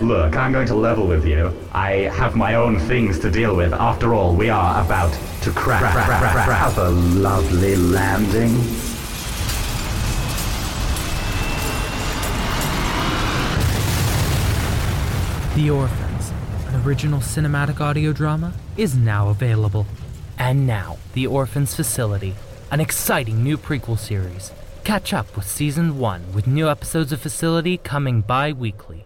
Look, I'm going to level with you. I have my own things to deal with. After all, we are about to crash a lovely landing. The Orphans, an original cinematic audio drama, is now available. And now, The Orphans Facility, an exciting new prequel series. Catch up with Season 1 with new episodes of Facility coming bi-weekly.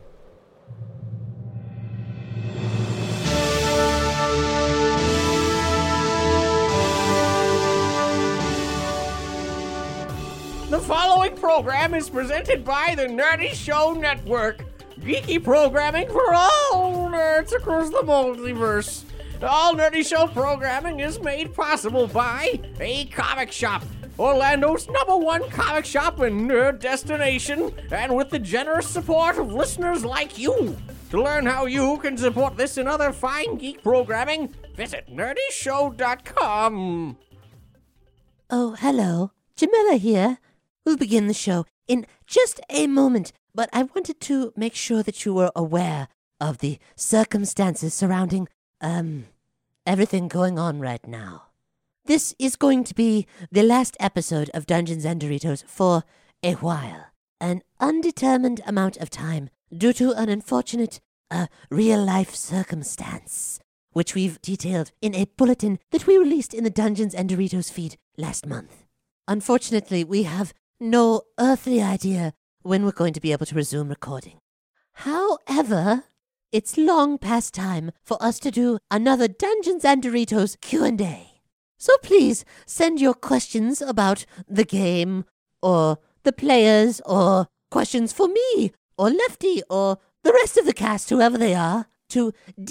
The following program is presented by the Nerdy Show Network. Geeky programming for all nerds across the multiverse. All Nerdy Show programming is made possible by A Comic Shop, Orlando's #1 comic shop and nerd destination, and with the generous support of listeners like you. To learn how you can support this and other fine geek programming, visit nerdyshow.com. Oh, hello. Jamila here. We'll begin the show in just a moment, but I wanted to make sure that you were aware of the circumstances surrounding, everything going on right now. This is going to be the last episode of Dungeons and Doritos for a while. An undetermined amount of time due to an unfortunate, real-life circumstance, which we've detailed in a bulletin that we released in the Dungeons and Doritos feed last month. Unfortunately, we have no earthly idea when we're going to be able to resume recording. However, it's long past time for us to do another Dungeons and Doritos Q&A. So please send your questions about the game, or the players, or questions for me, or Lefty, or the rest of the cast, whoever they are, to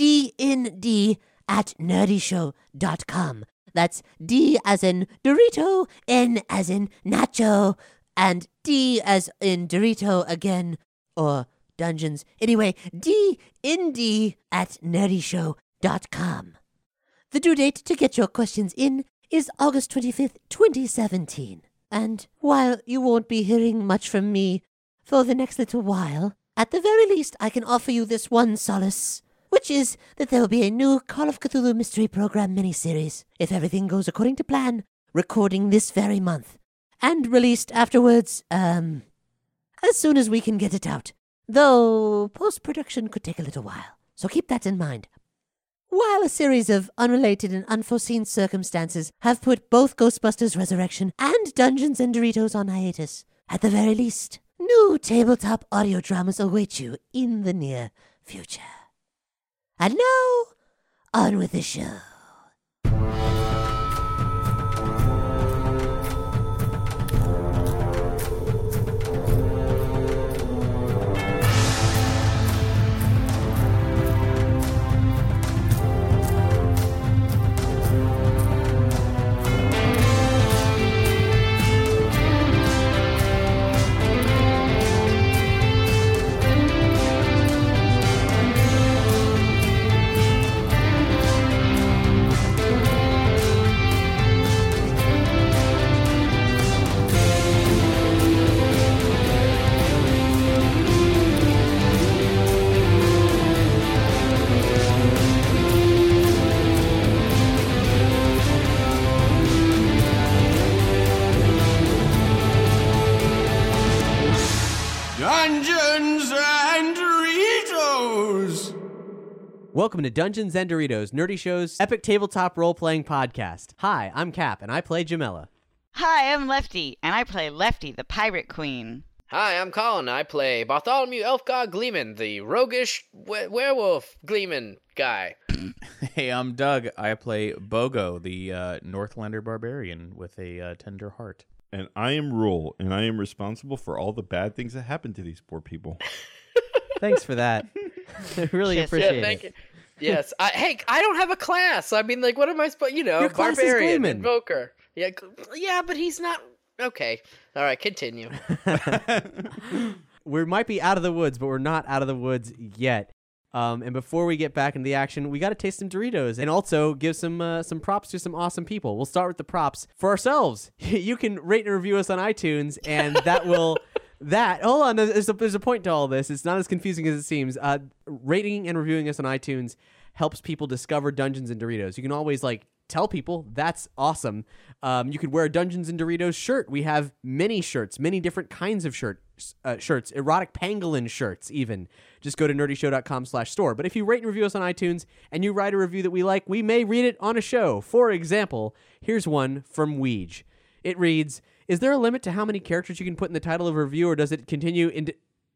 dnd@nerdyshow.com. That's D as in Dorito, N as in Nacho, and D as in Dorito again, or Dungeons. Anyway, dnd@nerdyshow.com. The due date to get your questions in is August 25th, 2017. And while you won't be hearing much from me for the next little while, at the very least I can offer you this one solace, which is that there will be a new Call of Cthulhu Mystery Program miniseries, if everything goes according to plan, recording this very month, and released afterwards, as soon as we can get it out. Though post-production could take a little while, so keep that in mind. While a series of unrelated and unforeseen circumstances have put both Ghostbusters Resurrection and Dungeons and Doritos on hiatus, at the very least, new tabletop audio dramas await you in the near future. And now, on with the show. Dungeons and Doritos! Welcome to Dungeons and Doritos, Nerdy Show's epic tabletop role-playing podcast. Hi, I'm Cap, and I play Jamila. Hi, I'm Lefty, and I play Lefty, the Pirate Queen. Hi, I'm Colin. I play Bartholomew Elfgod Gleeman, the roguish werewolf Gleeman guy. Hey, I'm Doug. I play Bogo, the Northlander barbarian with a tender heart. And I am Rule, and I am responsible for all the bad things that happen to these poor people. Thanks for that. I really appreciate thank it. you. Yes. Hey, I don't have a class. I mean, like, what am I supposed? Your class is barbarian, Gleeman. invoker. Yeah, but he's not. Okay. All right. Continue. We might be out of the woods, but we're not out of the woods yet. And before we get back into the action, we got to taste some Doritos and also give some props to some awesome people. We'll start with the props for ourselves. You can rate and review us on iTunes, and that will hold on, there's a point to all this. It's not as confusing as it seems. Rating and reviewing us on iTunes helps people discover Dungeons and Doritos. You can always tell people that's awesome. You could wear a Dungeons and Doritos shirt. We have many shirts, many different kinds of shirts, erotic pangolin shirts even. Just go to nerdyshow.com/store. But if you rate and review us on iTunes and you write a review that we like, we may read it on a show. For example, here's one from Weege. It reads, "Is there a limit to how many characters you can put in the title of a review, or does it continue into..."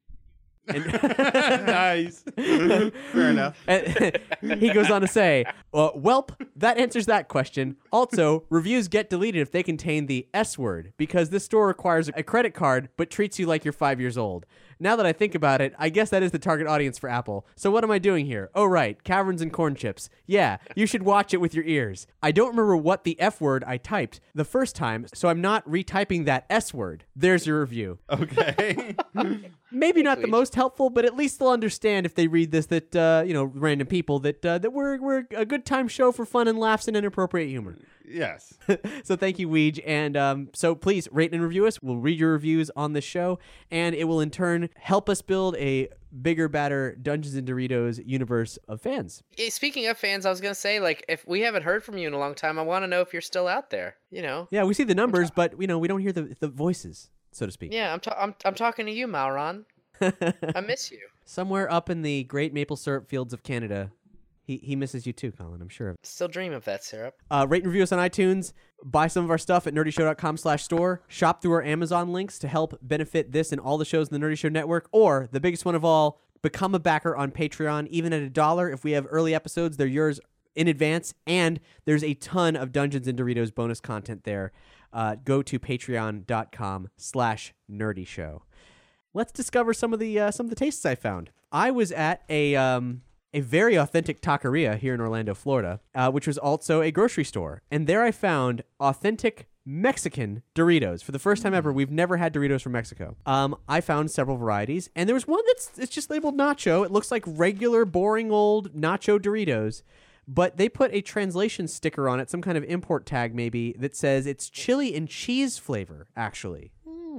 Nice. Fair enough. And he goes on to say, "Welp, that answers that question. Also, reviews get deleted if they contain the S word, because this store requires a credit card but treats you like you're 5 years old. Now that I think about it, I guess that is the target audience for Apple. So what am I doing here? Oh, right, caverns and corn chips. Yeah, you should watch it with your ears. I don't remember what the F word I typed the first time, so I'm not retyping that S word. There's your review." Okay. Maybe not the most helpful, but at least they'll understand if they read this that random people that we're a good time show for fun and laughs and inappropriate humor. Yes. So thank you, Weege, and so please rate and review us. We'll read your reviews on the show, and it will in turn help us build a bigger, badder Dungeons and Doritos universe of fans. Speaking of fans, I was gonna say, if we haven't heard from you in a long time, I want to know if you're still out there. Yeah, we see the numbers, but we don't hear the voices, so to speak. Yeah, I'm talking to you, Mauron. I miss you. Somewhere up in the great maple syrup fields of Canada, he misses you too, Colin, I'm sure. Still dream of that syrup. Rate and review us on iTunes. Buy some of our stuff at nerdyshow.com/store. Shop through our Amazon links to help benefit this and all the shows in the Nerdy Show Network. Or, the biggest one of all, become a backer on Patreon. Even at $1, if we have early episodes, they're yours in advance. And there's a ton of Dungeons and Doritos bonus content there. Go to patreon.com/nerdyshow. Let's discover some of the tastes I found. I was at a very authentic taqueria here in Orlando, Florida, which was also a grocery store. And there I found authentic Mexican Doritos. For the first time ever, we've never had Doritos from Mexico. I found several varieties, and there was one it's just labeled nacho. It looks like regular, boring old nacho Doritos, but they put a translation sticker on it, some kind of import tag maybe, that says it's chili and cheese flavor, actually.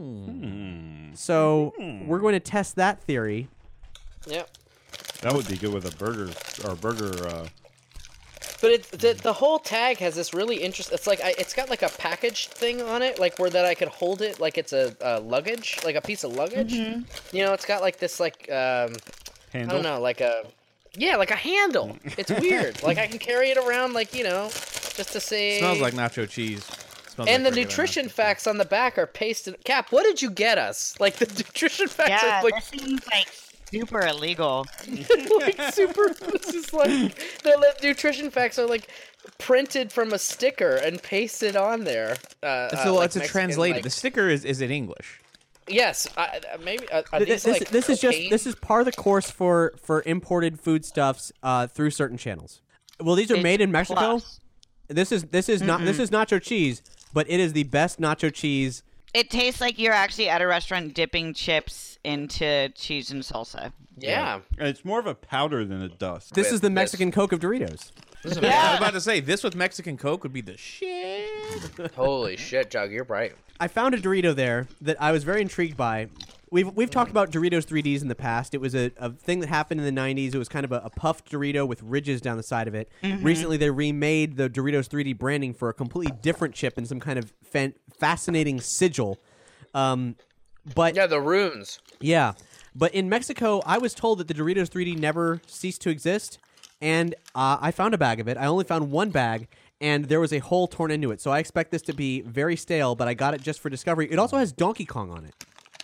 So we're going to test that theory. Yep. That would be good with a burger. But the whole tag has this really interesting. It's it's got a package thing on it, that I could hold it like it's a luggage, like a piece of luggage. Mm-hmm. It's got this handle? I don't know, like a handle. It's weird. I can carry it around, just to say. Smells like nacho cheese. And the nutrition facts on the back are pasted. Cap, what did you get us? The nutrition facts are this seems super illegal. Super. This is the nutrition facts are printed from a sticker and pasted on there. So it's a translated. The sticker is in English. Yes, maybe. This is part of the course for imported foodstuffs through certain channels. Well, these are made in Mexico. Plus. This is nacho cheese, but it is the best nacho cheese. It tastes like you're actually at a restaurant dipping chips into cheese and salsa. Yeah. And it's more of a powder than a dust. This is the Mexican Coke of Doritos. Yeah, I was about to say, this with Mexican Coke would be the shit. Holy shit, Jug, you're right. I found a Dorito there that I was very intrigued by. We've talked about Doritos 3Ds in the past. It was a thing that happened in the 90s. It was kind of a puffed Dorito with ridges down the side of it. Mm-hmm. Recently, they remade the Doritos 3D branding for a completely different chip and some kind of fascinating sigil. But yeah, the runes. Yeah. But in Mexico, I was told that the Doritos 3D never ceased to exist, and I found a bag of it. I only found one bag, and there was a hole torn into it. So I expect this to be very stale, but I got it just for discovery. It also has Donkey Kong on it.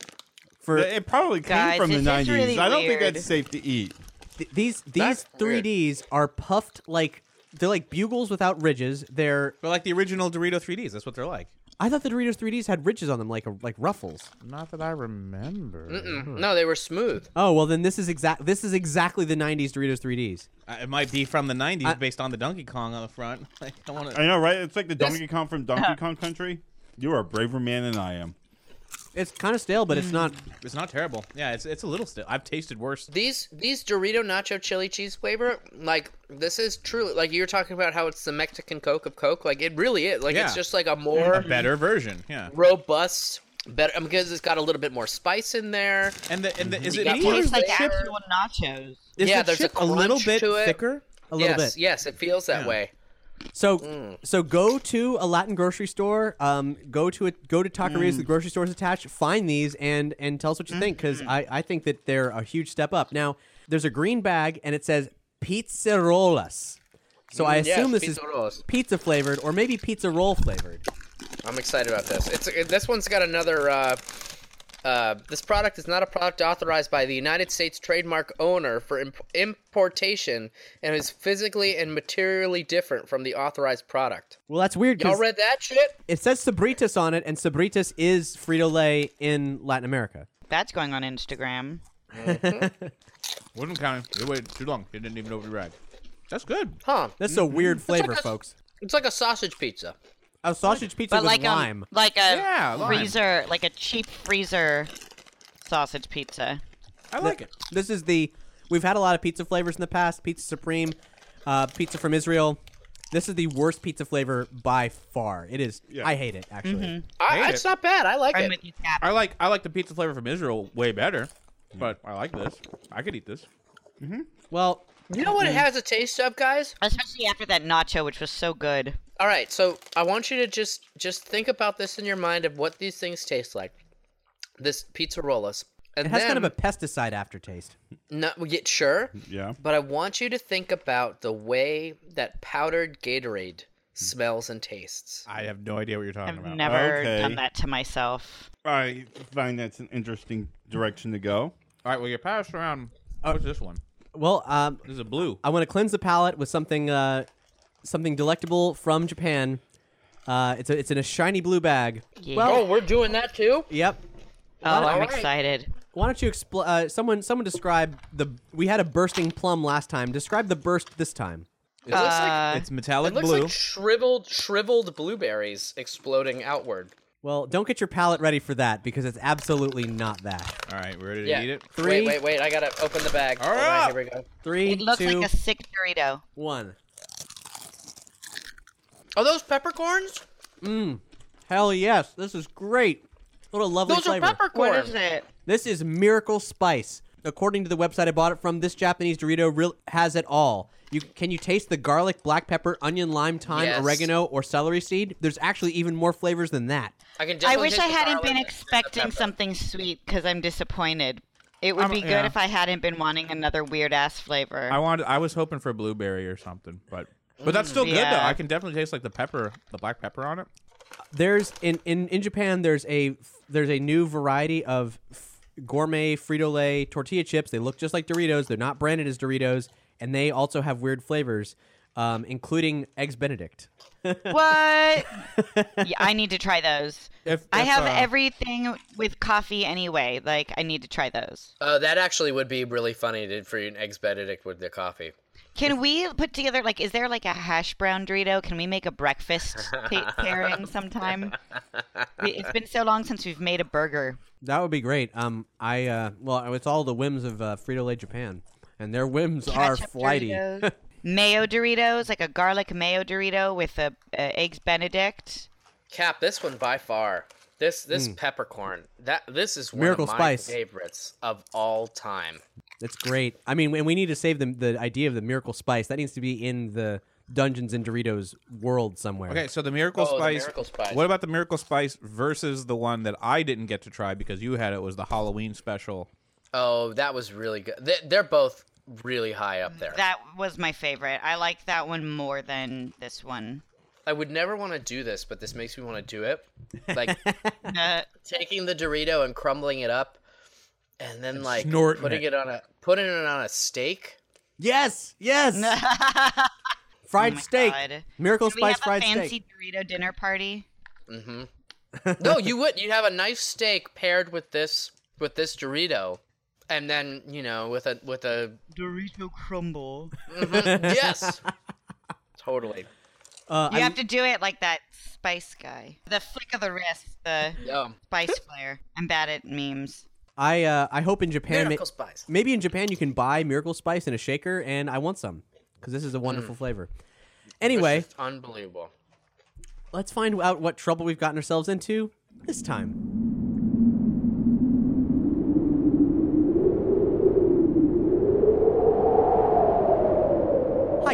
It probably came from the 90s. Really I don't think weird. that's safe to eat. These 3Ds are puffed they're like bugles without ridges. They're like the original Dorito 3Ds. That's what they're like. I thought the Doritos 3Ds had ridges on them, like ruffles. Not that I remember. No, they were smooth. Oh well, then this is exactly the 90s Doritos 3Ds. It might be from the 90s based on the Donkey Kong on the front. I know, right? It's like the Donkey Kong from Donkey Kong Country. You are a braver man than I am. It's kind of stale, but it's not. It's not terrible. Yeah, it's a little stale. I've tasted worse. These Dorito nacho chili cheese flavor, this is truly you're talking about how it's the Mexican Coke of Coke. It really is. It's just a more a better version. Yeah. Robust better because it's got a little bit more spice in there. And is You it got meat? more Tastes like flavor. actual nachos. Is Yeah, the there's a chip a little crunch bit to it. thicker? A little yes, bit. yes, it feels that Yeah. way. So go to a Latin grocery store. Go to Taquerias, the grocery stores attached. Find these and tell us what you think, because I think that they're a huge step up. Now there's a green bag and it says pizzerolas. So I yes, assume this pizzerolas. is pizza flavored or maybe pizza roll flavored. I'm excited about this. This one's got another. This product is not a product authorized by the United States trademark owner for importation and is physically and materially different from the authorized product. Well, that's weird Y'all because read that shit? it says Sabritas on it, and Sabritas is Frito-Lay in Latin America. That's going on Instagram. Wasn't counting. You waited too long. You didn't even open the rag. That's good. Huh. That's a weird flavor, like a- folks. It's like a sausage pizza. A sausage pizza But with like lime. like a Yeah, lime. freezer, like a cheap freezer sausage pizza. I like it. This is we've had a lot of pizza flavors in the past. Pizza Supreme, pizza from Israel. This is the worst pizza flavor by far. It is. Yeah. I hate it, actually. It's not bad. I like I'm it. with you, Cap. I like the pizza flavor from Israel way better, but I like this. I could eat this. Well, You know what it has a taste of, guys? Especially after that nacho, which was so good. All right, so I want you to just think about this in your mind of what these things taste like. This pizzerolas. And it has then, kind of a pesticide aftertaste. no, sure. Yeah. But I want you to think about the way that powdered Gatorade smells and tastes. I have no idea what you're talking I've about. never Okay. done that to myself. I find that's an interesting direction to go. All right, well, you pass around. What's this one? Well, This is a blue. I want to cleanse the palate with something delectable from Japan. It's in a shiny blue bag. Yeah. Well, We're doing that too? yep. Oh, I'm alright. excited. Why don't you someone describe we had a bursting plum last time. Describe the burst this time. It looks like It's metallic it looks blue. like shriveled blueberries exploding outward. Well, don't get your palate ready for that because it's absolutely not that. All right, we're ready to Yeah. eat it. Three. Wait. I gotta open the bag. All Hold on, right. here we go. 3, It looks 2, like a sick Dorito. 1. Are those peppercorns? Hell yes, this is great. What a lovely Those flavor. are peppercorns. What is it? This is Miracle Spice. According to the website I bought it from, this Japanese Dorito has it all. Can you taste the garlic, black pepper, onion, lime, thyme, Yes. oregano, or celery seed? There's actually even more flavors than that. I can I definitely wish taste I the hadn't garlic been and the expecting pepper. something sweet because I'm disappointed. It would be good yeah. if I hadn't been wanting another weird ass flavor. I was hoping for blueberry or something, but that's still good though. Yeah. I can definitely taste like the black pepper on it. There's in Japan. There's a new variety of gourmet Frito-Lay tortilla chips. They look just like Doritos. They're not branded as Doritos, and they also have weird flavors, including Eggs Benedict. What? Yeah, I need to try those. I have everything with coffee anyway. Like, I need to try those. That actually would be really funny for an Eggs Benedict with the coffee. Can we put together, like, is there like a hash brown Dorito? Can we make a breakfast pairing sometime? It's been so long since we've made a burger. That would be great. It's all the whims of Frito-Lay Japan, and their whims are Ketchup flighty. Doritos. Mayo Doritos, like a garlic mayo Dorito with a Eggs Benedict. Cap, this one by far. This peppercorn. This is one Miracle of my Spice. favorites of all time. It's great. I mean, and we need to save the idea of the Miracle Spice. That needs to be in the Dungeons and Doritos world somewhere. Okay, so the Miracle Oh, the Spice. Miracle Spice. What about the Miracle Spice versus the one that I didn't get to try because you had it? Was the Halloween special? Oh, that was really good. They're both really high up there. That was my favorite. I like that one more than this one. I would never want to do this, but this makes me want to do it. Like Uh, taking the Dorito and crumbling it up, and then like snorting putting it on a steak. Yes, yes. Fried Oh my steak. God. Miracle Can we Spice have fried a fancy steak. Dorito dinner party? No, you would. You'd have a nice steak paired with this Dorito, and then with a Dorito crumble. yes, totally. You have to do it like that Spice guy. The flick of the wrist, the Yeah. Spice flare. I'm bad at memes. I hope in Japan, Miracle Spice. maybe in Japan you can buy Miracle Spice in a shaker, and I want some because this is a wonderful flavor. Anyway, It's unbelievable. let's find out what trouble we've gotten ourselves into this time.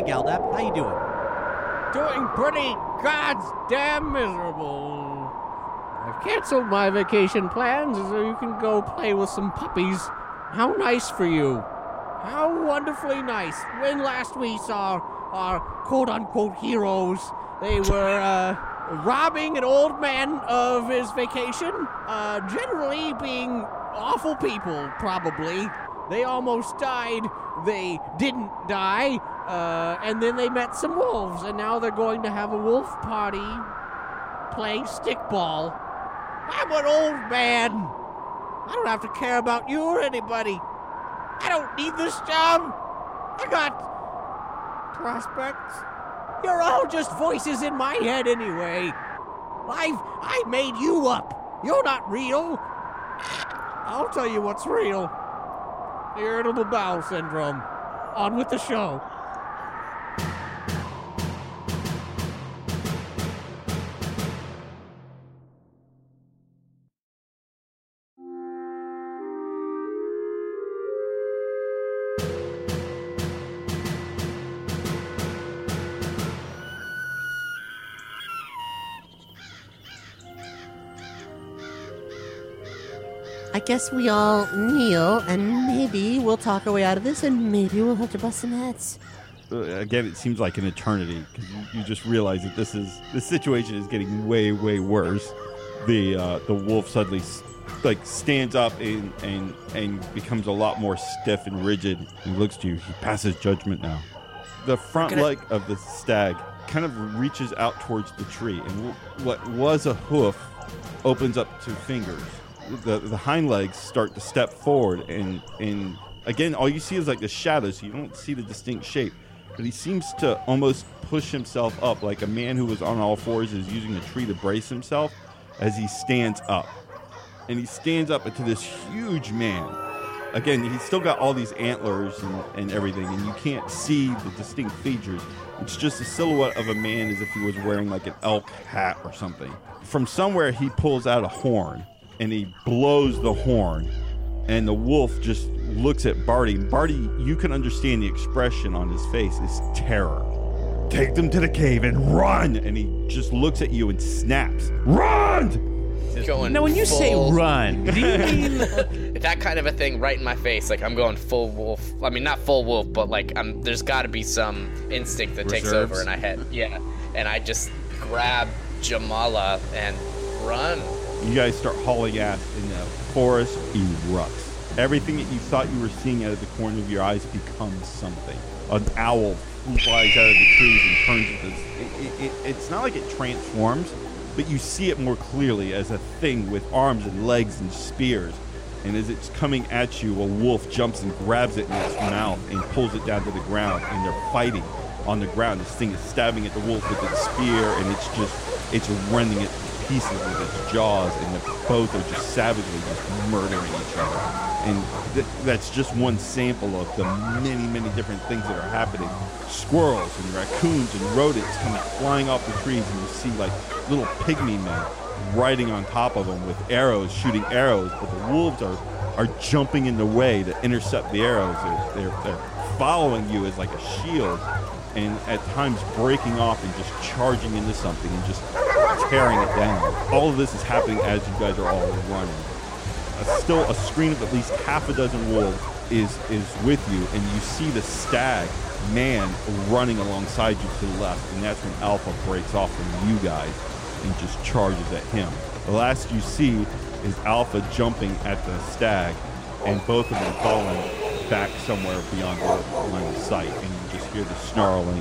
Galdap. How you doing? Doing pretty goddamn miserable. I've canceled my vacation plans so you can go play with some puppies. How nice for you. How wonderfully nice. When last we saw our quote-unquote heroes, they were robbing an old man of his vacation, generally being awful people, probably. They almost died. They didn't die. And then they met some wolves, and now they're going to have a wolf party playing stickball. I'm an old man. I don't have to care about you or anybody. I don't need this job. I got prospects. You're all just voices in my head anyway. I made you up. You're not real. I'll tell you what's real. Irritable bowel syndrome. On with the show. I guess we all kneel, and maybe we'll talk our way out of this, and maybe we'll have to bust some heads. Again, it seems like an eternity because you just realize that this situation is getting way, way worse. The wolf suddenly stands up and becomes a lot more stiff and rigid. He looks to you. He passes judgment now. The front leg of the stag kind of reaches out towards the tree, and what was a hoof opens up to fingers. The hind legs start to step forward, and again, all you see is like the shadows. You don't see the distinct shape, but he seems to almost push himself up, like a man who was on all fours is using a tree to brace himself as he stands up. And he stands up into this huge man. Again, he's still got all these antlers and everything, and you can't see the distinct features. It's just a silhouette of a man as if he was wearing like an elk hat or something. From somewhere, he pulls out a horn, and he blows the horn, and the wolf just looks at Barty. Barty, you can understand the expression on his face is terror. Take them to the cave and run! And he just looks at you and snaps. Run! Going now, when you say run, do you mean that kind of a thing right in my face? Like I'm going full wolf. I mean, not full wolf, but like there's got to be some instinct that takes over, and and I just grab Jamala and run. You guys start hauling ass, and the forest erupts. Everything that you thought you were seeing out of the corner of your eyes becomes something. An owl flies out of the trees and turns into this. It's not like it transforms, but you see it more clearly as a thing with arms and legs and spears. And as it's coming at you, a wolf jumps and grabs it in its mouth and pulls it down to the ground, and they're fighting on the ground. This thing is stabbing at the wolf with its spear, and it's rending it to pieces with its jaws, and both are just savagely just murdering each other. And that's just one sample of the many, many different things that are happening. Squirrels and raccoons and rodents come flying off the trees, and you see like little pygmy men riding on top of them with arrows, shooting arrows, but the wolves are jumping in the way to intercept the arrows. They're following you as like a shield, and at times breaking off and just charging into something and just tearing it down. All of this is happening as you guys are all running. Still a screen of at least half a dozen wolves is with you, and you see the stag man running alongside you to the left, and that's when Alpha breaks off from you guys and just charges at him. The last you see is Alpha jumping at the stag, and both of them falling back somewhere beyond the line of sight, and you just hear the snarling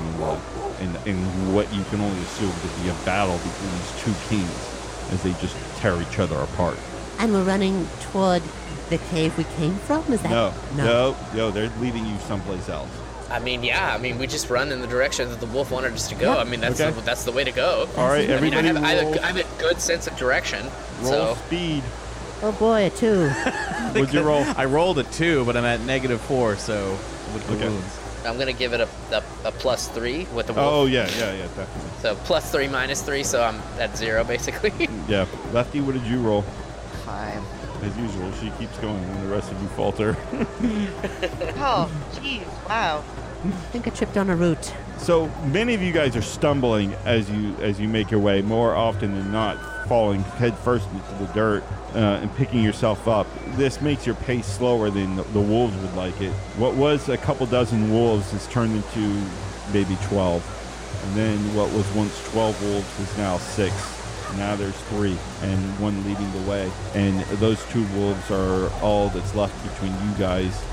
and what you can only assume to be a battle between these two kings as they just tear each other apart. And we're running toward the cave we came from? Is that No, they're leading you someplace else. I mean, we just run in the direction that the wolf wanted us to go. Yeah. I mean, that's the way to go. All right, everybody I have a good sense of direction. Roll speed. Oh boy, a 2. What'd you roll? I rolled a 2, but I'm at -4, so with the wounds. I'm going to give it a +3 with the wolf. Oh, yeah, definitely. So +3, -3, so I'm at 0, basically. Yeah. Lefty, what did you roll? 5. As usual, she keeps going when the rest of you falter. Oh, jeez, wow. I think I tripped on a root. So many of you guys are stumbling as you make your way, more often than not falling head first into the dirt and picking yourself up. This makes your pace slower than the wolves would like it. What was a couple dozen wolves has turned into maybe 12. And then what was once 12 wolves is now 6. Now there's 3 and 1 leading the way. And those 2 wolves are all that's left between you guys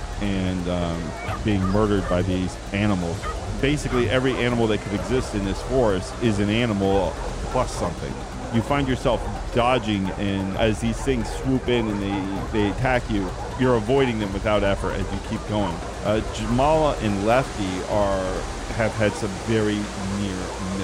and being murdered by these animals. Basically, every animal that could exist in this forest is an animal plus something. You find yourself dodging, and as these things swoop in and they attack you, you're avoiding them without effort as you keep going. Jamala and Lefty have had some very near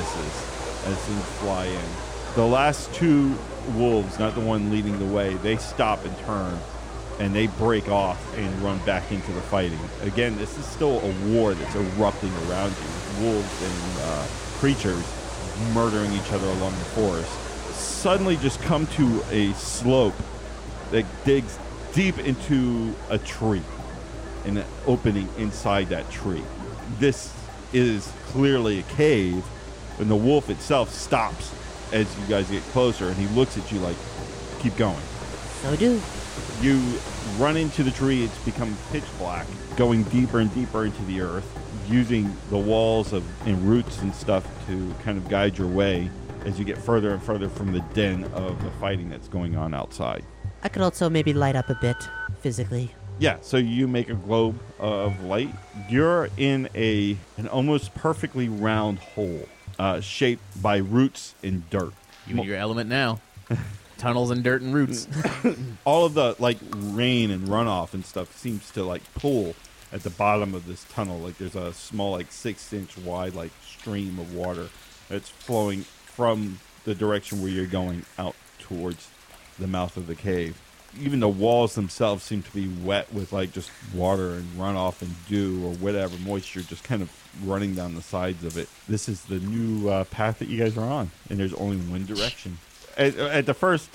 misses as things fly in. The last 2 wolves, not the one leading the way, they stop and turn, and they break off and run back into the fighting. Again, this is still a war that's erupting around you. Wolves and creatures murdering each other along the forest. Suddenly just come to a slope that digs deep into a tree, and an opening inside that tree. This is clearly a cave, and the wolf itself stops as you guys get closer, and he looks at you like, keep going. So do. You run into the tree. It's become pitch black, going deeper and deeper into the earth, using the walls and roots and stuff to kind of guide your way as you get further and further from the den of the fighting that's going on outside. I could also maybe light up a bit physically. Yeah, so you make a globe of light. You're in an almost perfectly round hole shaped by roots and dirt. You in your element now. Tunnels and dirt and roots. All of the rain and runoff and stuff seems to pool at the bottom of this tunnel. Like there's a small 6-inch wide stream of water that's flowing from the direction where you're going out towards the mouth of the cave. Even the walls themselves seem to be wet with just water and runoff and dew or whatever moisture just kind of running down the sides of it. This is the new path that you guys are on, and there's only one direction. At the first,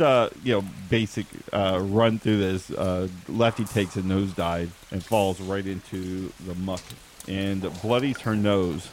basic run through this, Lefty takes a nosedive and falls right into the muck and bloodies her nose.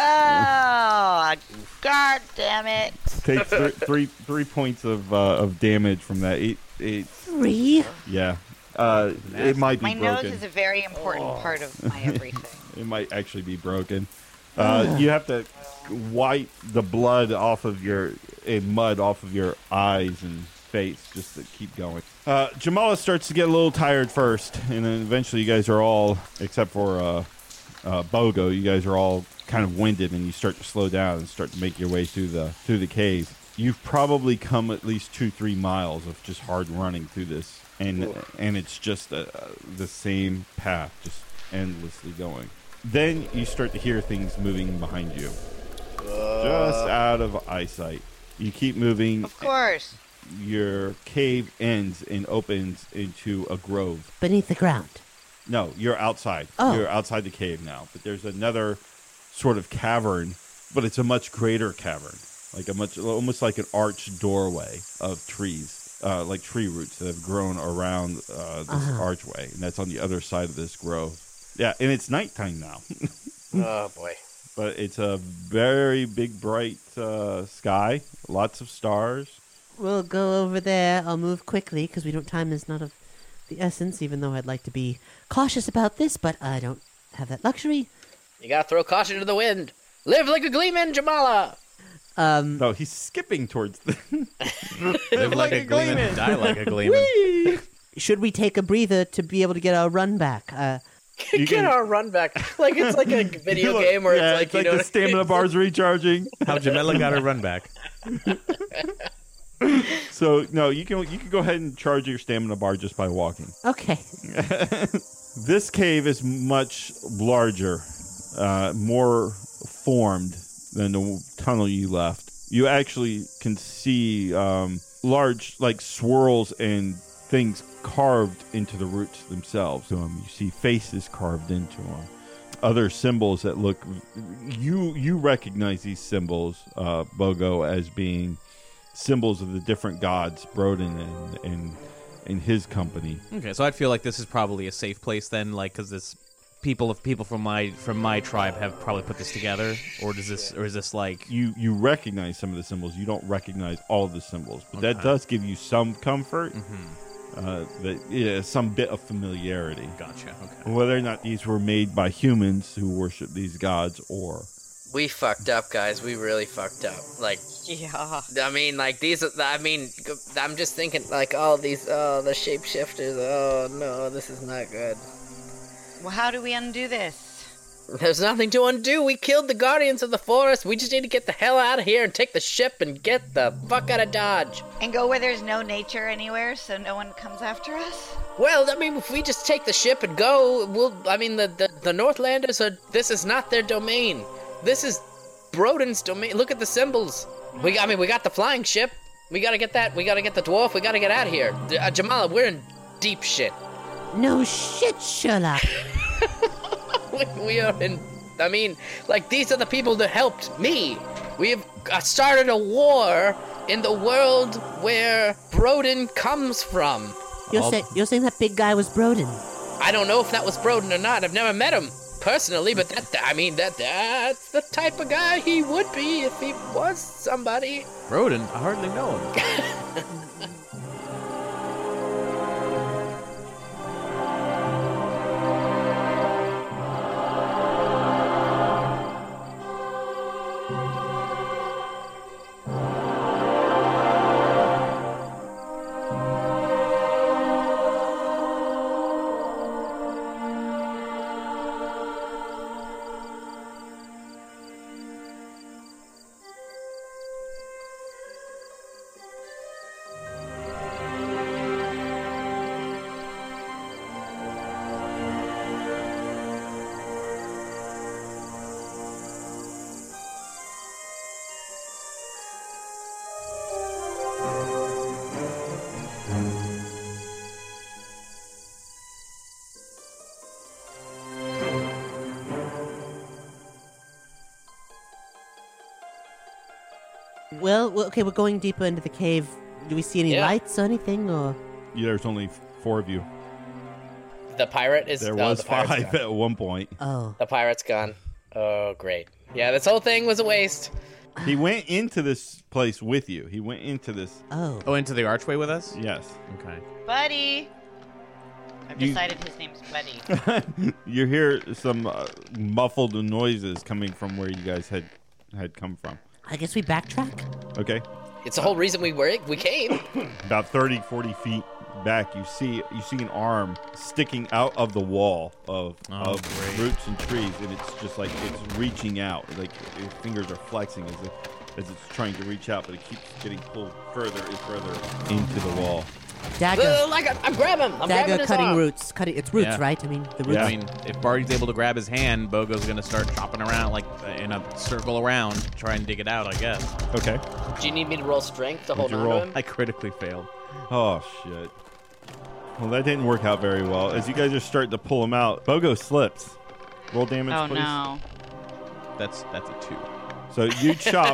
Oh, God damn it. Takes three points of damage from that. 3? Yeah. It might be my broken. nose is a very important part of my everything. It might actually be broken. You have to wipe the blood off of mud off of your eyes and face just to keep going. Jamala starts to get a little tired first, and then eventually you guys are all, except for Bogo, you guys are all kind of winded, and you start to slow down and start to make your way through the cave. You've probably come at least 2-3 miles of just hard running through this, and it's just the same path, just endlessly going. Then you start to hear things moving behind you, just out of eyesight. You keep moving. Of course. Your cave ends and opens into a grove. Beneath the ground. No, you're outside. Oh. You're outside the cave now. But there's another sort of cavern, but it's a much greater cavern. Almost like an arched doorway of trees, like tree roots that have grown around this archway. And that's on the other side of this grove. Yeah, and it's nighttime now. Oh, boy. But it's a very big, bright sky, lots of stars. We'll go over there. I'll move quickly because time is not of the essence, even though I'd like to be cautious about this, but I don't have that luxury. You gotta throw caution to the wind. Live like a gleeman, Jamala! No, he's skipping towards the... Live like a gleeman, die like a gleeman. Should we take a breather to be able to get our run back? Get our run back. Like it's like a video game where it's like the stamina bar's recharging. How Jamila got her run back. So no, you can go ahead and charge your stamina bar just by walking. Okay. This cave is much larger, more formed than the tunnel you left. You actually can see large swirls and things carved into the roots themselves. You see faces carved into them. Other symbols that look... You recognize these symbols, Bogo, as being symbols of the different gods Broden and his company. Okay, so I'd feel like this is probably a safe place then, because this people from my tribe have probably put this together, or is this like You recognize some of the symbols. You don't recognize all of the symbols, but that does give you some comfort. Some bit of familiarity. Gotcha. Okay. Whether or not these were made by humans who worship these gods, or We fucked up, guys. We really fucked up. Like, Yeah. I mean, like these. I mean, I'm just thinking like all these. Oh, the shapeshifters. Oh no, this is not good. Well, how do we undo this? There's nothing to undo. We killed the guardians of the forest. We just need to get the hell out of here and take the ship and get the fuck out of Dodge. And go where there's no nature anywhere, so no one comes after us? Well, I mean, if we just take the ship and go, I mean, the Northlanders are. This is not their domain. This is Broden's domain. Look at the symbols. We got the flying ship. We gotta get that. We gotta get the dwarf. We gotta get out of here. Jamala, we're in deep shit. No shit, Sherlock. We are in. I mean, like, these are the people that helped me. We have started a war in the world where Broden comes from. You're saying that big guy was Broden? I don't know if that was Broden or not. I've never met him personally, but that's the type of guy he would be if he was somebody. Broden? I hardly know him. Well, okay, we're going deeper into the cave. Do we see any lights or anything, or? Yeah, there's only 4 of you. The pirate is. There was the pirate's 5 gone. at one point. Oh. The pirate's gone. Oh, great. Yeah, this whole thing was a waste. He went into this place with you. He went into this. Oh. Oh, into the archway with us? Yes. Okay. Buddy! I've You- decided his name's Buddy. You hear some muffled noises coming from where you guys had come from. I guess we backtrack? Okay. It's the whole reason we came. About 30, 40 feet back, you see an arm sticking out of the wall of great. roots and trees, and it's just like it's reaching out. Like your fingers are flexing as it's trying to reach out, but it keeps getting pulled further and further into the wall. Dagger. I'm grabbing him. I'm grabbing Dagger his cutting arm. roots. It's roots, Yeah. right? I mean, the roots. Yeah. I mean, if Barty's able to grab his hand, Bogo's gonna start chopping around like in a circle around, try and dig it out, I guess. Okay. Do you need me to roll strength to hold you on roll? to him? I critically failed. Oh shit. Well, that didn't work out very well. As you guys are starting to pull him out, Bogo slips. Roll damage, Oh please. no. That's a 2. So you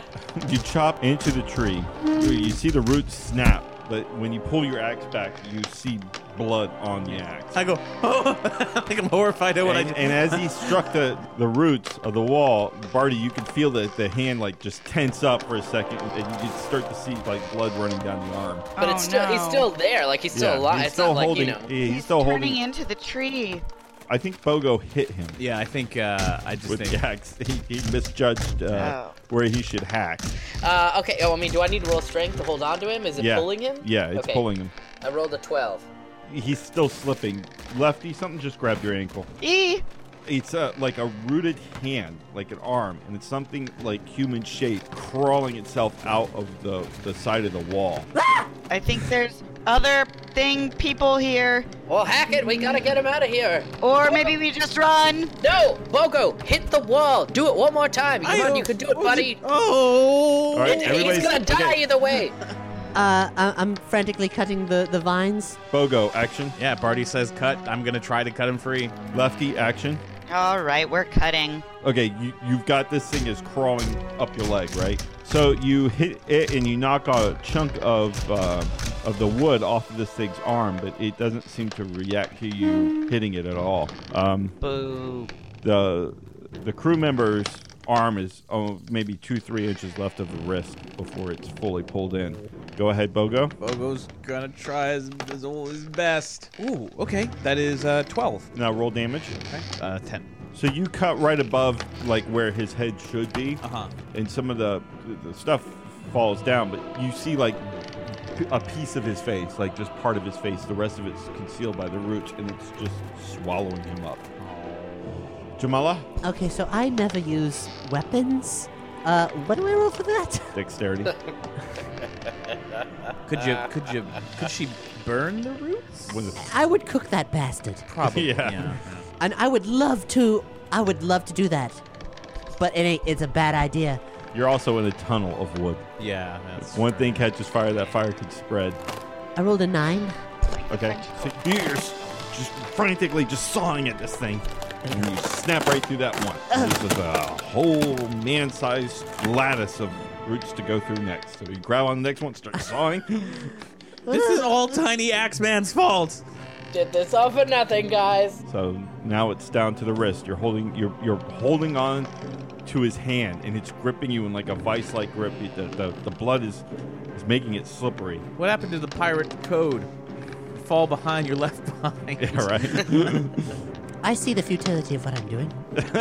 chop into the tree. You see the roots snap, but when you pull your axe back, you see blood on the axe. I go, oh, like I'm horrified at what I did. And as he struck the roots of the wall, Barty, you can feel the hand like just tense up for a second, and you can start to see like blood running down the arm. But it's still he's still there. Like he's still alive. He's It's still not holding. like, you know. Yeah, he's He's still turning holding. into the tree. I think Bogo hit him Yeah, I think I just with think the axe. He misjudged where he should hack. Okay. Oh, I mean, do I need to roll strength to hold on to him? Is it Yeah. pulling him? Yeah, it's Okay. pulling him. I rolled a 12. He's still slipping. Lefty, something just grabbed your ankle. It's like a rooted hand, like an arm, and it's something like human shaped, crawling itself out of the side of the wall. I think there's other people here. Well, hack it. We gotta get him out of here. Or maybe we just run. No, Bogo, hit the wall. Do it one more time. Come on, you can do it, buddy. Oh! All right, He's everybody's gonna die okay. either way. I'm frantically cutting the vines. Bogo, action. Yeah, Barty says cut. I'm gonna try to cut him free. Lefty, action. All right, we're cutting. Okay, you've got this thing is crawling up your leg, right? So you hit it and you knock a chunk of of the wood off of this thing's arm, but it doesn't seem to react to you hitting it at all. Boo. The crew member's arm is maybe 2-3 inches left of the wrist before it's fully pulled in. Go ahead, Bogo. Bogo's gonna try his best. Ooh, okay. That is 12. Now roll damage. Okay. 10. So you cut right above like where his head should be, and some of the stuff falls down, but you see like a piece of his face, like just part of his face. The rest of it's concealed by the roots, and it's just swallowing him up. Jamala? Okay, so I never use weapons. What do I roll for that? Dexterity. Could she burn the roots? I would cook that bastard. Probably. Yeah. And I would love to do that. But it's a bad idea. You're also in a tunnel of wood. Yeah. That's One thing catches fire, that fire could spread. I rolled a 9. Okay. So you're just frantically just sawing at this thing. And you snap right through that one. This is a whole man-sized lattice of roots to go through next. So you grab on the next one, start sawing. This is all Tiny Axeman's fault. Did this all for nothing, guys. So now it's down to the wrist. You're holding on to his hand, and it's gripping you in like a vice-like grip. The blood is making it slippery. What happened to the pirate code? Fall behind, you're left behind. Yeah, right. I see the futility of what I'm doing.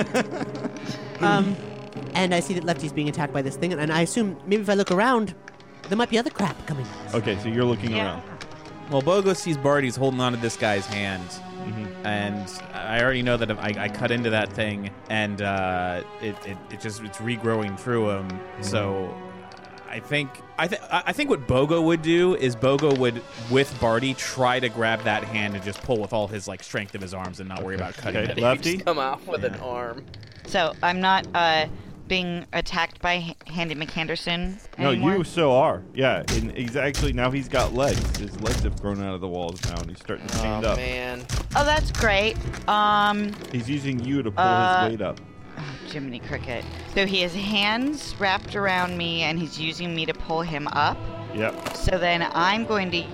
And I see that Lefty's being attacked by this thing, and I assume maybe if I look around, there might be other crap coming. Okay, so you're looking around. Well, Bogo sees Barty's holding on to this guy's hand, and I already know that if I cut into that thing, and it's regrowing through him. So I think what Bogo would do is Bogo would, with Barty, try to grab that hand and just pull with all his like strength of his arms and not worry about cutting it. Lefty? Just come out with an arm. So I'm not being attacked by Handy McHanderson anymore? No, you so are. Yeah, and he's actually, now he's got legs. His legs have grown out of the walls now, and he's starting to stand up. Oh, man. Oh, that's great. He's using you to pull his weight up. Oh, Jiminy Cricket. So he has hands wrapped around me, and he's using me to pull him up. Yep. So then I'm going to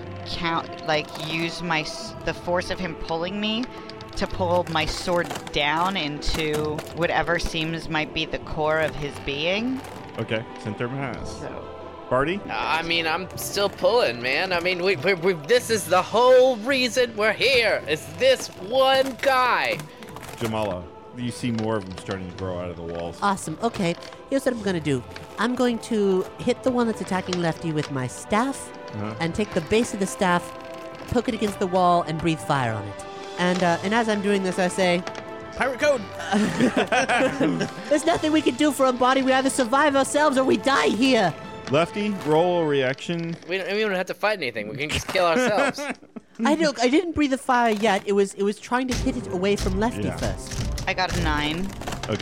use the force of him pulling me to pull my sword down into whatever might be the core of his being. Okay, center mass. Barty? I mean, I'm still pulling, man. I mean, we this is the whole reason we're here. It's this one guy. Jamala, you see more of them starting to grow out of the walls. Awesome. Okay, here's what I'm going to do. I'm going to hit the one that's attacking Lefty with my staff and take the base of the staff, poke it against the wall, and breathe fire on it. And as I'm doing this, I say, Pirate code! there's nothing we can do for him, Barty. We either survive ourselves or we die here. Lefty, roll a reaction. We don't have to fight anything. We can just kill ourselves. I didn't breathe the fire yet. It was trying to hit it away from Lefty first. I got a 9. Okay.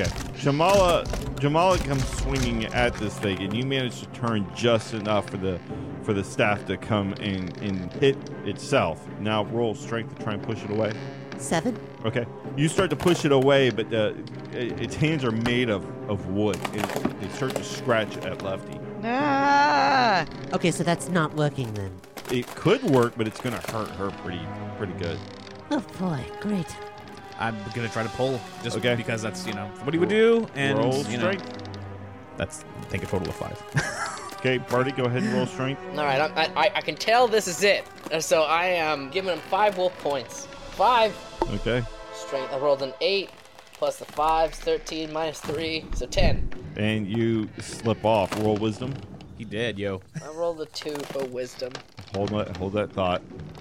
Jamala comes swinging at this thing, and you manage to turn just enough for the staff to come and hit itself. Now roll strength to try and push it away. 7. Okay. You start to push it away, but its hands are made of wood, and they start to scratch at Lefty. Ah! Okay, so that's not working then. It could work, but it's going to hurt her pretty good. Oh boy, great. I'm gonna try to pull just Okay. because that's what he would do, and Roll you know, strength. that's I think a total of 5. Okay, Barty, go ahead and roll strength. All right, I can tell this is it. So I am giving him 5 wolf points. 5. Okay. Strength. I rolled an 8 plus the 5's 13 minus 3, so 10. And you slip off. Roll wisdom. He did, yo. I rolled a 2 for wisdom. Hold that thought.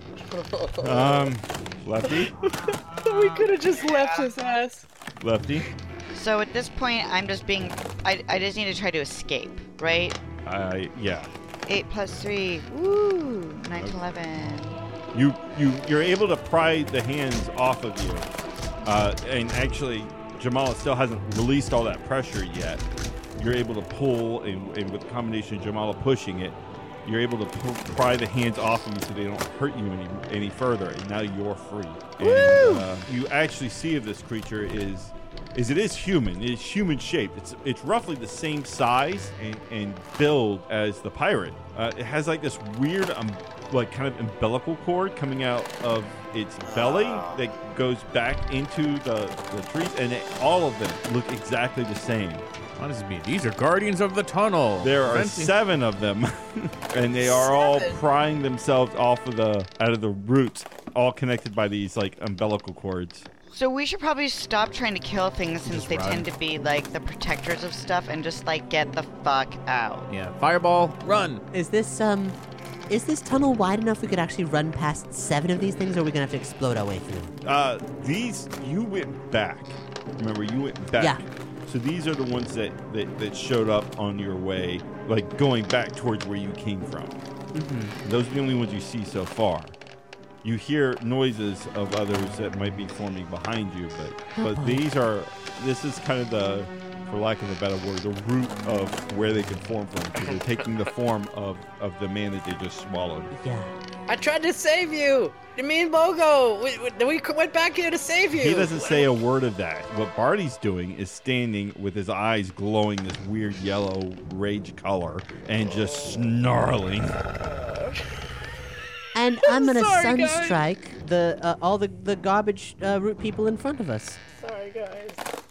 Lefty. We could have just left his ass. Lefty. So at this point, I'm just being... I just need to try to escape, right? Yeah. 8 plus 3. Woo! 9 to 11. You're able to pry the hands off of you, and actually, Jamala still hasn't released all that pressure yet. You're able to pull, and with the combination of Jamala pushing it, you're able to pry the hands off of you so they don't hurt you any further, and now you're free. And you actually see of this creature is is it is human. It is human shaped. It's roughly the same size and build as the pirate. It has like this weird like kind of umbilical cord coming out of its belly that goes back into the trees, and all of them look exactly the same. What does it mean? These are guardians of the tunnel. There are 7 of them, and they are all prying themselves out of the roots, all connected by these like umbilical cords. So we should probably stop trying to kill things since they tend to be like the protectors of stuff and just like get the fuck out. Yeah, fireball, run. Is this tunnel wide enough we could actually run past 7 of these things, or are we gonna have to explode our way through? These you went back. Remember, you went back. Yeah. So these are the ones that showed up on your way, like going back towards where you came from. Mm-hmm. Those are the only ones you see so far. You hear noises of others that might be forming behind you, but this is kind of the, for lack of a better word, the root of where they can form from, because they're taking the form of the man that they just swallowed. Yeah. I tried to save you. Me and Bogo, we went back here to save you. He doesn't say a word of that. What Barty's doing is standing with his eyes glowing this weird yellow rage color and just snarling. And I'm gonna Sorry, sunstrike all the garbage root people in front of us. Sorry, guys.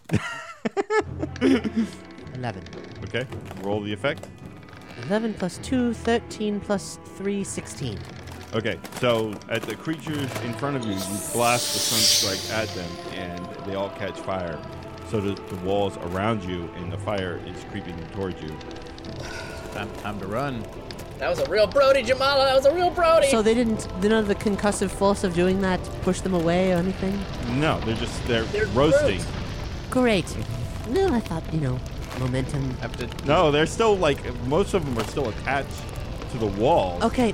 11. Okay, roll the effect. 11 plus 2, 13 plus 3, 16. Okay, so at the creatures in front of you, you blast the sunstrike at them, and they all catch fire. So the walls around you, and the fire is creeping towards you. Time to run. That was a real Brody, Jamala. That was a real Brody. So none of the concussive force of doing that push them away or anything? No, they're roasting. brutes. Great. No, I thought, momentum. No, they're still like, most of them are still attached to the wall. Okay,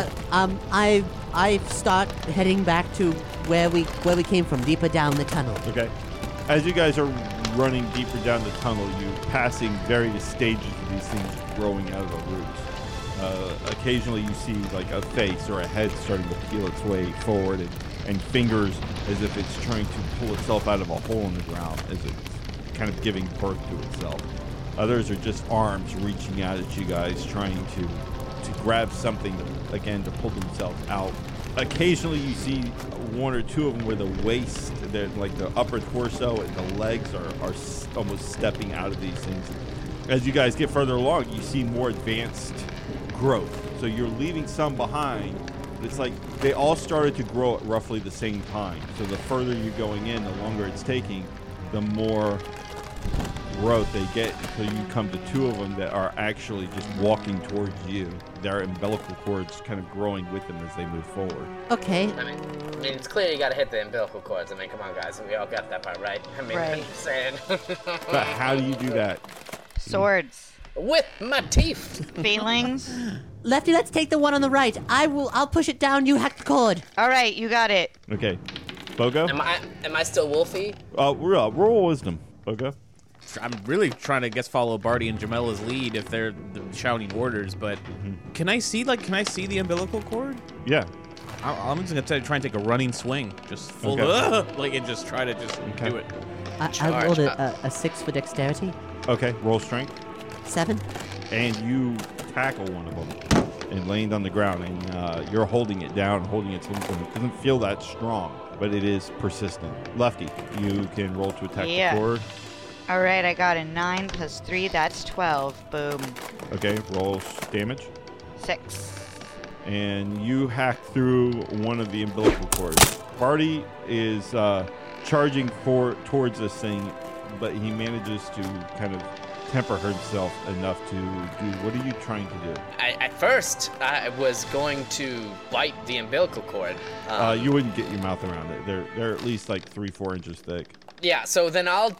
I start heading back to where we came from, deeper down the tunnel. Okay. As you guys are running deeper down the tunnel, you're passing various stages of these things growing out of the roots. Occasionally you see like a face or a head starting to peel its way forward, and fingers as if it's trying to pull itself out of a hole in the ground, as it's kind of giving birth to itself. Others are just arms reaching out at you guys, trying to grab something, again, to pull themselves out. Occasionally you see 1 or 2 of them where the waist, like the upper torso and the legs are almost stepping out of these things. As you guys get further along, you see more advanced growth. So you're leaving some behind, but it's like they all started to grow at roughly the same time. So the further you're going in, the longer it's taking, the more growth they get, until you come to 2 of them that are actually just walking towards you. Their umbilical cords kind of growing with them as they move forward. Okay. I mean, it's clear you gotta hit the umbilical cords. I mean, come on, guys. We all got that part right. I mean, Right. I'm just saying. But how do you do that? Swords. With my teeth. Feelings. Lefty, let's take the one on the right. I'll push it down, you hack the cord. All right, you got it. Okay. Bogo? Am I still Wolfie? Roll wisdom. Bogo? I'm really trying to follow Barty and Jamela's lead if they're shouting orders, but can I see the umbilical cord? Yeah. I'm just gonna try and take a running swing, just full and just try to do it. I rolled a 6 for dexterity. Okay, roll strength. 7. And you tackle one of them and land on the ground, and you're holding it down, holding its limb. It doesn't feel that strong, but it is persistent. Lefty, you can roll to attack the cord. All right, I got a 9 plus 3, that's 12. Boom. Okay, roll damage. 6. And you hack through one of the umbilical cords. Barty is charging towards this thing, but he manages to kind of temper himself enough to do. What are you trying to do? At first, I was going to bite the umbilical cord. You wouldn't get your mouth around it. They're at least like 3-4 inches thick. Yeah, so then I'll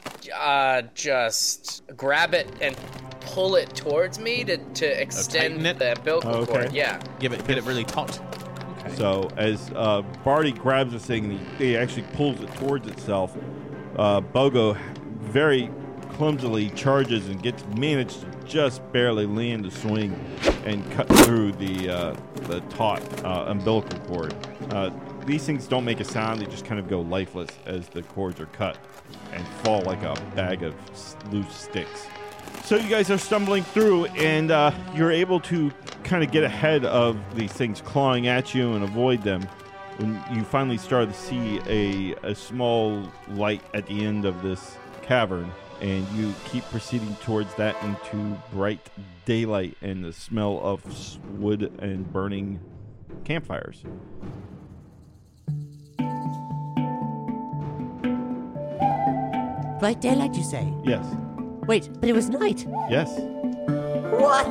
just grab it and pull it towards me to extend the umbilical cord. Yeah. Get it really taut. Okay. So as Barty grabs this thing, and he actually pulls it towards itself, Bogo very clumsily charges and managed to just barely land the swing and cut through the taut umbilical cord. these things don't make a sound. They just kind of go lifeless as the cords are cut and fall like a bag of loose sticks. So you guys are stumbling through, and you're able to kind of get ahead of these things clawing at you and avoid them when you finally start to see a small light at the end of this cavern, and you keep proceeding towards that into bright daylight and the smell of wood and burning campfires. Bright daylight, you say? Yes. Wait, but it was night. Yes. What?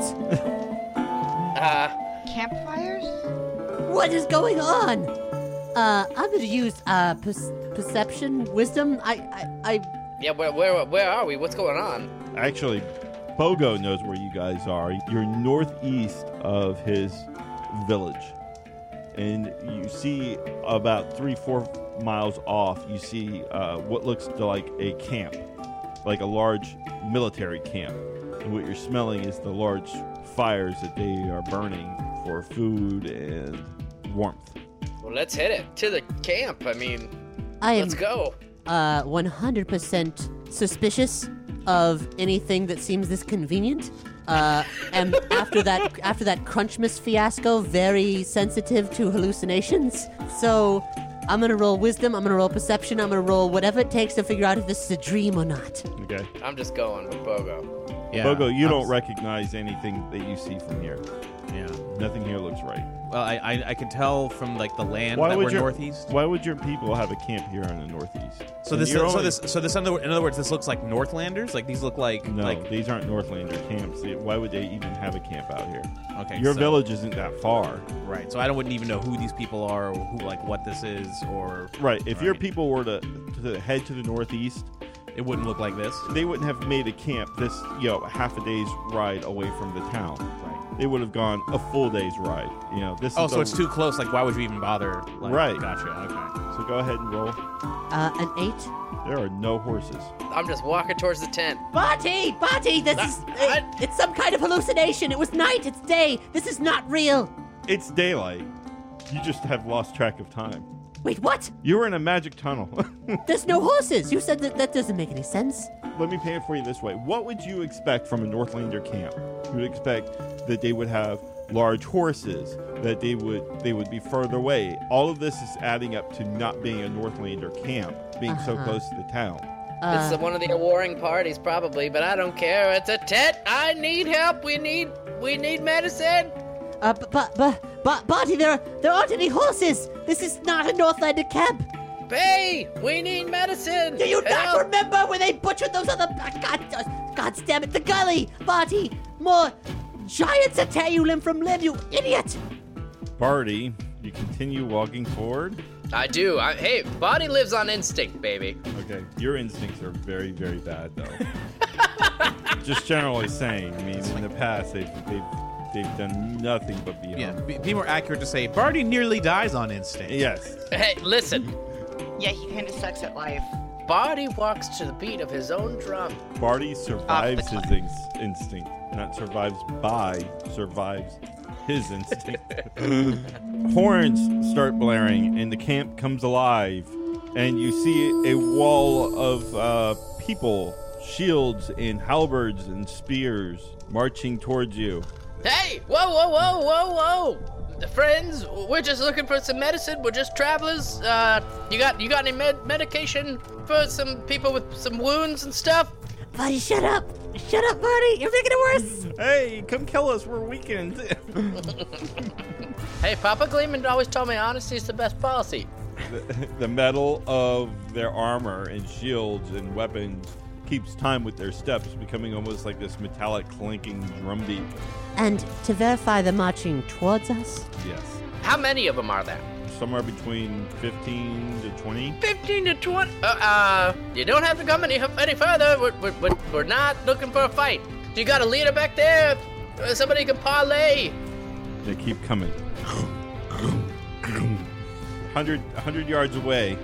Campfires? What is going on? I'm gonna use perception, wisdom. Yeah, where are we? What's going on? Actually, Bogo knows where you guys are. You're northeast of his village. And you see about 3-4 miles off, you see what looks like a camp, like a large military camp. And what you're smelling is the large fires that they are burning for food and warmth. Well, let's hit it. To the camp. I mean, I am let's go. 100% suspicious of anything that seems this convenient. And after that Crunchmas fiasco, very sensitive to hallucinations. So I'm gonna roll wisdom, I'm gonna roll perception, I'm gonna roll whatever it takes to figure out if this is a dream or not. Okay. I'm just going with Bogo. Yeah, Bogo, you don't recognize anything that you see from here. Yeah. Nothing here looks right. Well, I can tell from like the land that we're northeast. Why would your people have a camp here in the northeast? So this, in other words, this looks like Northlanders. Like these look like these aren't Northlander camps. Why would they even have a camp out here? Okay, your village isn't that far, right? So I wouldn't even know who these people are, or who what this is, or right. If your people were to head to the northeast, it wouldn't look like this. They wouldn't have made a camp this half a day's ride away from the town. Right. They would have gone a full day's ride. This. Oh, so it's too close. Like, why would you even bother? Right. Gotcha. Okay. So go ahead and roll. An 8. There are no horses. I'm just walking towards the tent. Barty, this is it's some kind of hallucination. It was night, it's day. This is not real. It's daylight. You just have lost track of time. Wait, what? You were in a magic tunnel. There's no horses. You said that doesn't make any sense. Let me paint it for you this way. What would you expect from a Northlander camp? You would expect that they would have large horses, that they would be further away. All of this is adding up to not being a Northlander camp, being so close to the town. It's one of the warring parties, probably, but I don't care. It's a tent. I need help. We need medicine. Barty, there aren't any horses. This is not a Northlander camp. Hey, we need medicine. Do you not remember when they butchered those other... God damn it, the gully! Barty, more giants that tear you limb from limb, you idiot! Barty, you continue walking forward? I do. Hey, body lives on instinct, baby. Okay, your instincts are very, very bad, though. Just generally saying. I mean, in the past, they've done nothing but be be more accurate to say Barty nearly dies on instinct. Yes. Hey, listen. Yeah, he kind of sucks at life. Barty walks to the beat of his own drum. Barty survives his instinct. Not survives his instinct. Horns start blaring and the camp comes alive. And you see a wall of people, shields and halberds and spears marching towards you. Hey! Whoa! Friends, we're just looking for some medicine. We're just travelers. You got any medication for some people with some wounds and stuff? Barty, shut up, Barty. You're making it worse. Hey, come kill us. We're weakened. Hey, Papa Gleeman always told me honesty is the best policy. The metal of their armor and shields and weapons keeps time with their steps, becoming almost like this metallic clanking drumbeat. And to verify the marching towards us? Yes. How many of them are there? Somewhere between 15 to 20. 15 to 20? You don't have to come any further. We're not looking for a fight. You got a leader back there? Somebody can parlay. They keep coming. 100 yards away.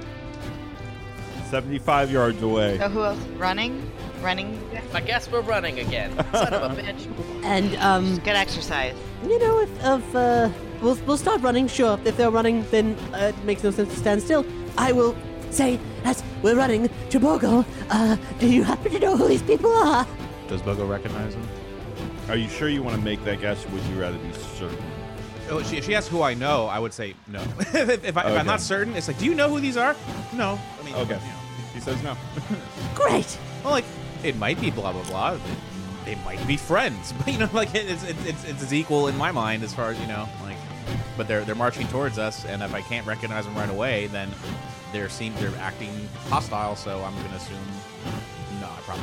75 yards away. So who else? Running? I guess we're running again. Son of a bitch. And Good exercise. we'll start running. Sure, if they're running, then it makes no sense to stand still. I will say, as we're running to Bogo, do you happen to know who these people are? Does Bogo recognize him? Are you sure you want to make that guess, or would you rather be certain? Oh, if she asks who I know, I would say no. if I'm not certain, it's like, do you know who these are? No. I mean, Okay. you know. He says no. Great. Well, like, it might be blah blah blah. They might be friends, but like it's equal in my mind as far as like. But they're marching towards us, and if I can't recognize them right away, then they're acting hostile. So I'm gonna assume no, I probably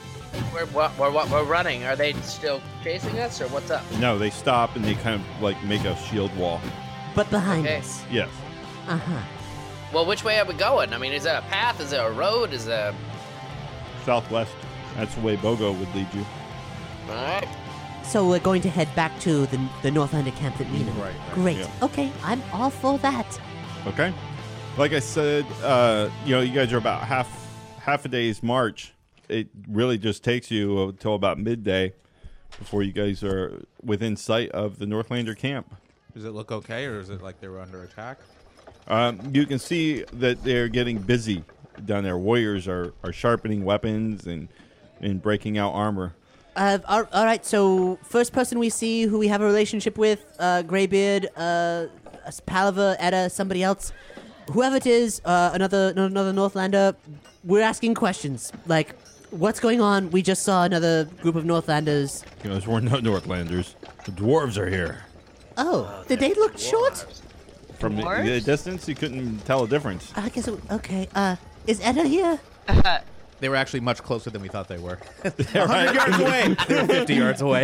don't. We're running. Are they still chasing us, or what's up? No, they stop and they kind of like make a shield wall. But behind Okay. us. Yes. Uh-huh. Well, which way are we going? I mean, is there a path? Is there a road? Is there... Southwest. That's the way Bogo would lead you. All right. So we're going to head back to the Northlander camp that we know. Right. Great. Yeah. Okay, I'm all for that. Okay. Like I said, you guys are about half a day's march. It really just takes you until about midday before you guys are within sight of the Northlander camp. Does it look okay, or is it like they were under attack? You can see that they're getting busy down there. Warriors are sharpening weapons and breaking out armor. All right, so first person we see who we have a relationship with, Greybeard, Palaver, Edda, somebody else, whoever it is, another Northlander, we're asking questions. Like, what's going on? We just saw another group of Northlanders. Because we're not Northlanders. The dwarves are here. Oh, did they look short? From the distance, you couldn't tell a difference. I guess, okay. Is Edda here? They were actually much closer than we thought they were. 100 yards away. They were 50 yards away.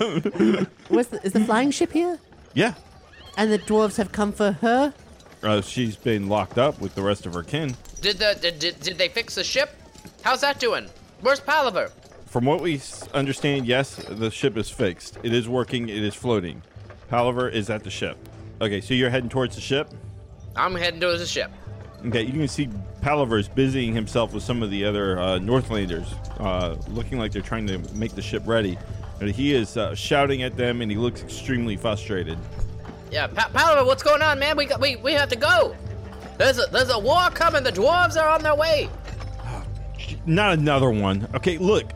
Is the flying ship here? Yeah. And the dwarves have come for her? She's been locked up with the rest of her kin. Did they fix the ship? How's that doing? Where's Palaver? From what we understand, yes, the ship is fixed. It is working. It is floating. Palaver is at the ship. Okay, so you're heading towards the ship? I'm heading towards the ship. Okay, you can see Palaver is busying himself with some of the other Northlanders, looking like they're trying to make the ship ready. And he is shouting at them, and he looks extremely frustrated. Yeah, Palaver, what's going on, man? We have to go. There's a war coming. The dwarves are on their way. Not another one. Okay, look,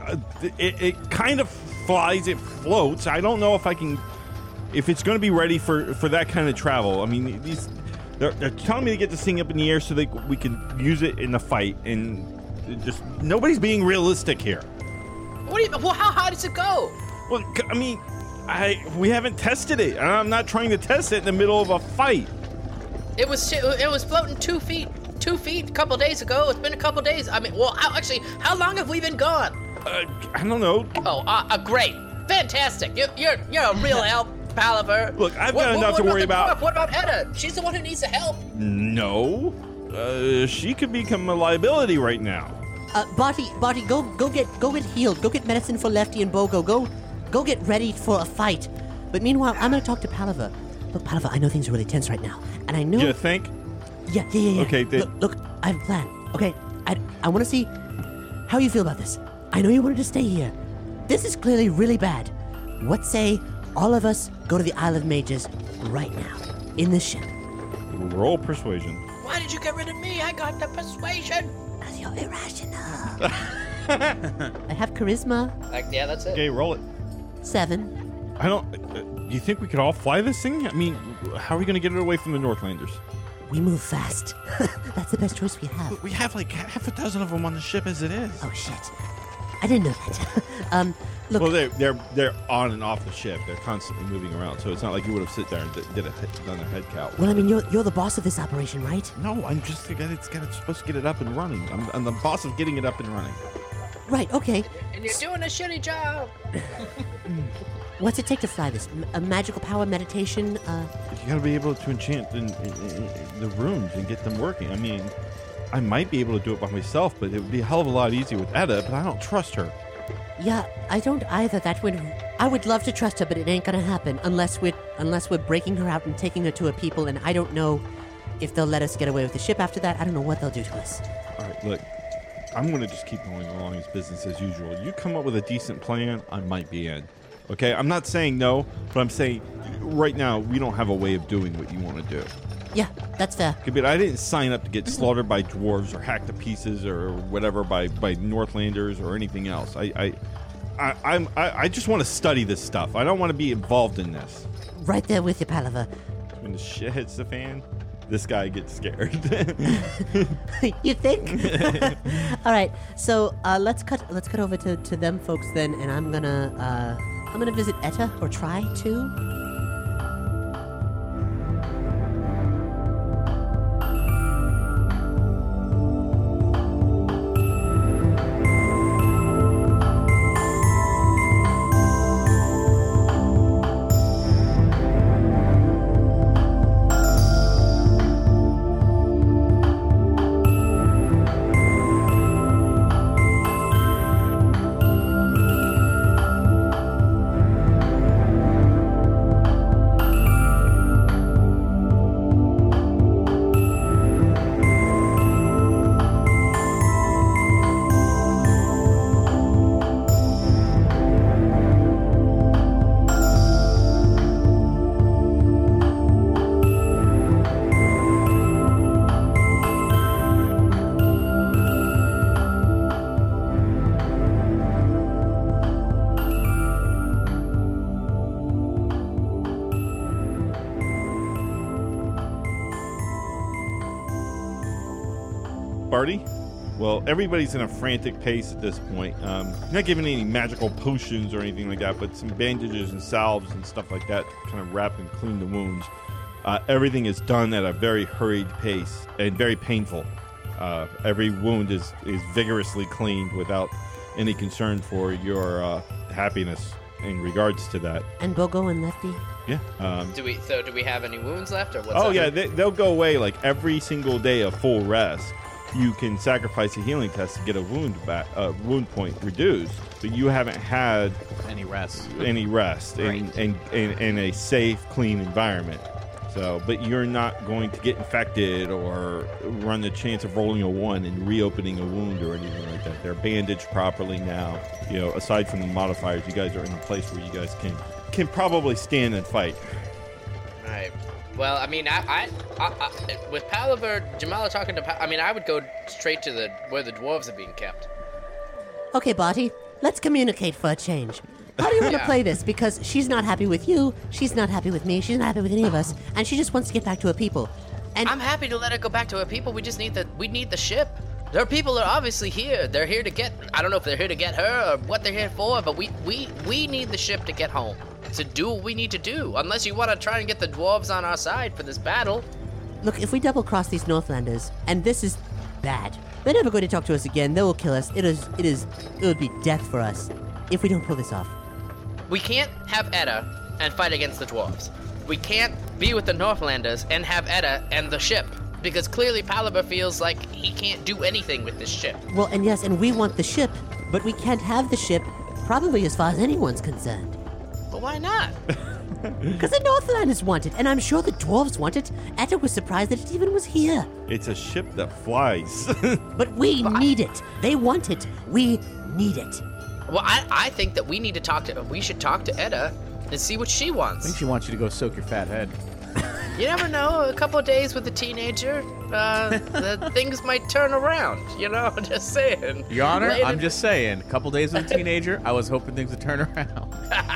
it kind of flies, it floats. I don't know if it's going to be ready for that kind of travel. I mean, they're telling me to get this thing up in the air so that we can use it in the fight, and just nobody's being realistic here. What do you? Well, how high does it go? Well, I mean, we haven't tested it. I'm not trying to test it in the middle of a fight. It was floating 2 feet. 2 feet a couple days ago. It's been a couple days. I mean, well, how long have we been gone? I don't know. Oh, great, fantastic. You're a real help, Palaver. Look, I've got enough to worry about. What about Edda? She's the one who needs the help. No, she could become a liability right now. Barty, go get healed. Go get medicine for Lefty and Bogo. Go get ready for a fight. But meanwhile, I'm gonna talk to Palaver. Look, Palaver, I know things are really tense right now, and I know. You think? Yeah. Okay. Look, I have a plan. Okay, I want to see how you feel about this. I know you wanted to stay here. This is clearly really bad. What say all of us go to the Isle of Mages right now in the ship? Roll persuasion. Why did you get rid of me? I got the persuasion. Because you're irrational. I have charisma. Yeah, that's it. Okay, roll it. 7. I don't. Do you think we could all fly this thing? I mean, how are we going to get it away from the Northlanders? We move fast. That's the best choice we have. We have like half a dozen of them on the ship as it is. Oh shit! I didn't know that. Look. Well, they're on and off the ship. They're constantly moving around, so it's not like you would have sit there and done a head count. Well, I mean, you're the boss of this operation, right? No, I'm just the guy that's supposed to get it up and running. I'm the boss of getting it up and running. Right. Okay. And you're doing a shitty job. What's it take to fly this? A magical power meditation? You gotta be able to enchant the rooms and get them working. I mean, I might be able to do it by myself, but it would be a hell of a lot easier with Edda, but I don't trust her. Yeah, I don't either. I would love to trust her, but it ain't gonna happen unless we're breaking her out and taking her to her people, and I don't know if they'll let us get away with the ship after that. I don't know what they'll do to us. All right, look, I'm gonna just keep going along as business as usual. You come up with a decent plan, I might be in. Okay, I'm not saying no, but I'm saying right now we don't have a way of doing what you want to do. Yeah, that's fair. Okay, but I didn't sign up to get slaughtered by dwarves or hacked to pieces or whatever by Northlanders or anything else. I just want to study this stuff. I don't want to be involved in this. Right there with you, Palaver. When the shit hits the fan, this guy gets scared. You think? All right, so let's cut over to them folks then, and I'm gonna visit Etta, or try to. Barty? Well, everybody's in a frantic pace at this point. Not giving any magical potions or anything like that, but some bandages and salves and stuff like that to kind of wrap and clean the wounds. Everything is done at a very hurried pace and very painful. Every wound is vigorously cleaned without any concern for your happiness in regards to that. And Bogo and Lefty? Yeah. Do we have any wounds left, or what's Oh, up? yeah, they'll go away like every single day of full rest. You can sacrifice a healing test to get a wound point reduced, but you haven't had Any rest. Right. in a safe, clean environment. So, but you're not going to get infected or run the chance of rolling a 1 and reopening a wound or anything like that. They're bandaged properly now. You know, aside from the modifiers, you guys are in a place where you guys can probably stand and fight. Right. Well, I mean, I with Palaver, Jamala talking to I would go straight to where the dwarves are being kept. Okay, Barty, let's communicate for a change. How do you want to Yeah. play this? Because she's not happy with you, she's not happy with me, she's not happy with any of us, and she just wants to get back to her people. And I'm happy to let her go back to her people. We just need the ship. Their people are obviously here. They're here to get. I don't know if they're here to get her or what they're here for, but we need the ship to get home. To do what we need to do. Unless you want to try and get the dwarves on our side for this battle. look, if we double-cross these Northlanders, and this is bad, they're never going to talk to us again, they will kill us. It would be death for us if we don't pull this off. We can't have Edda and fight against the dwarves. We can't be with the Northlanders and have Edda and the ship. Because clearly Palaver feels like he can't do anything with this ship. Well, and yes, and we want the ship, but we can't have the ship, probably as far as anyone's concerned. But why not? Because the Northlanders want it, and I'm sure the dwarves want it. Etta was surprised that it even was here. It's a ship that flies. But we need it. They want it. We need it. Well, I think that we should talk to Edda and see what she I wants. think she wants you to go soak your fat head. You never know, a couple of days with a teenager, the things might turn around, you know, just saying. Your Honor, Later- I'm just saying. A couple days with a teenager, I was hoping things would turn around.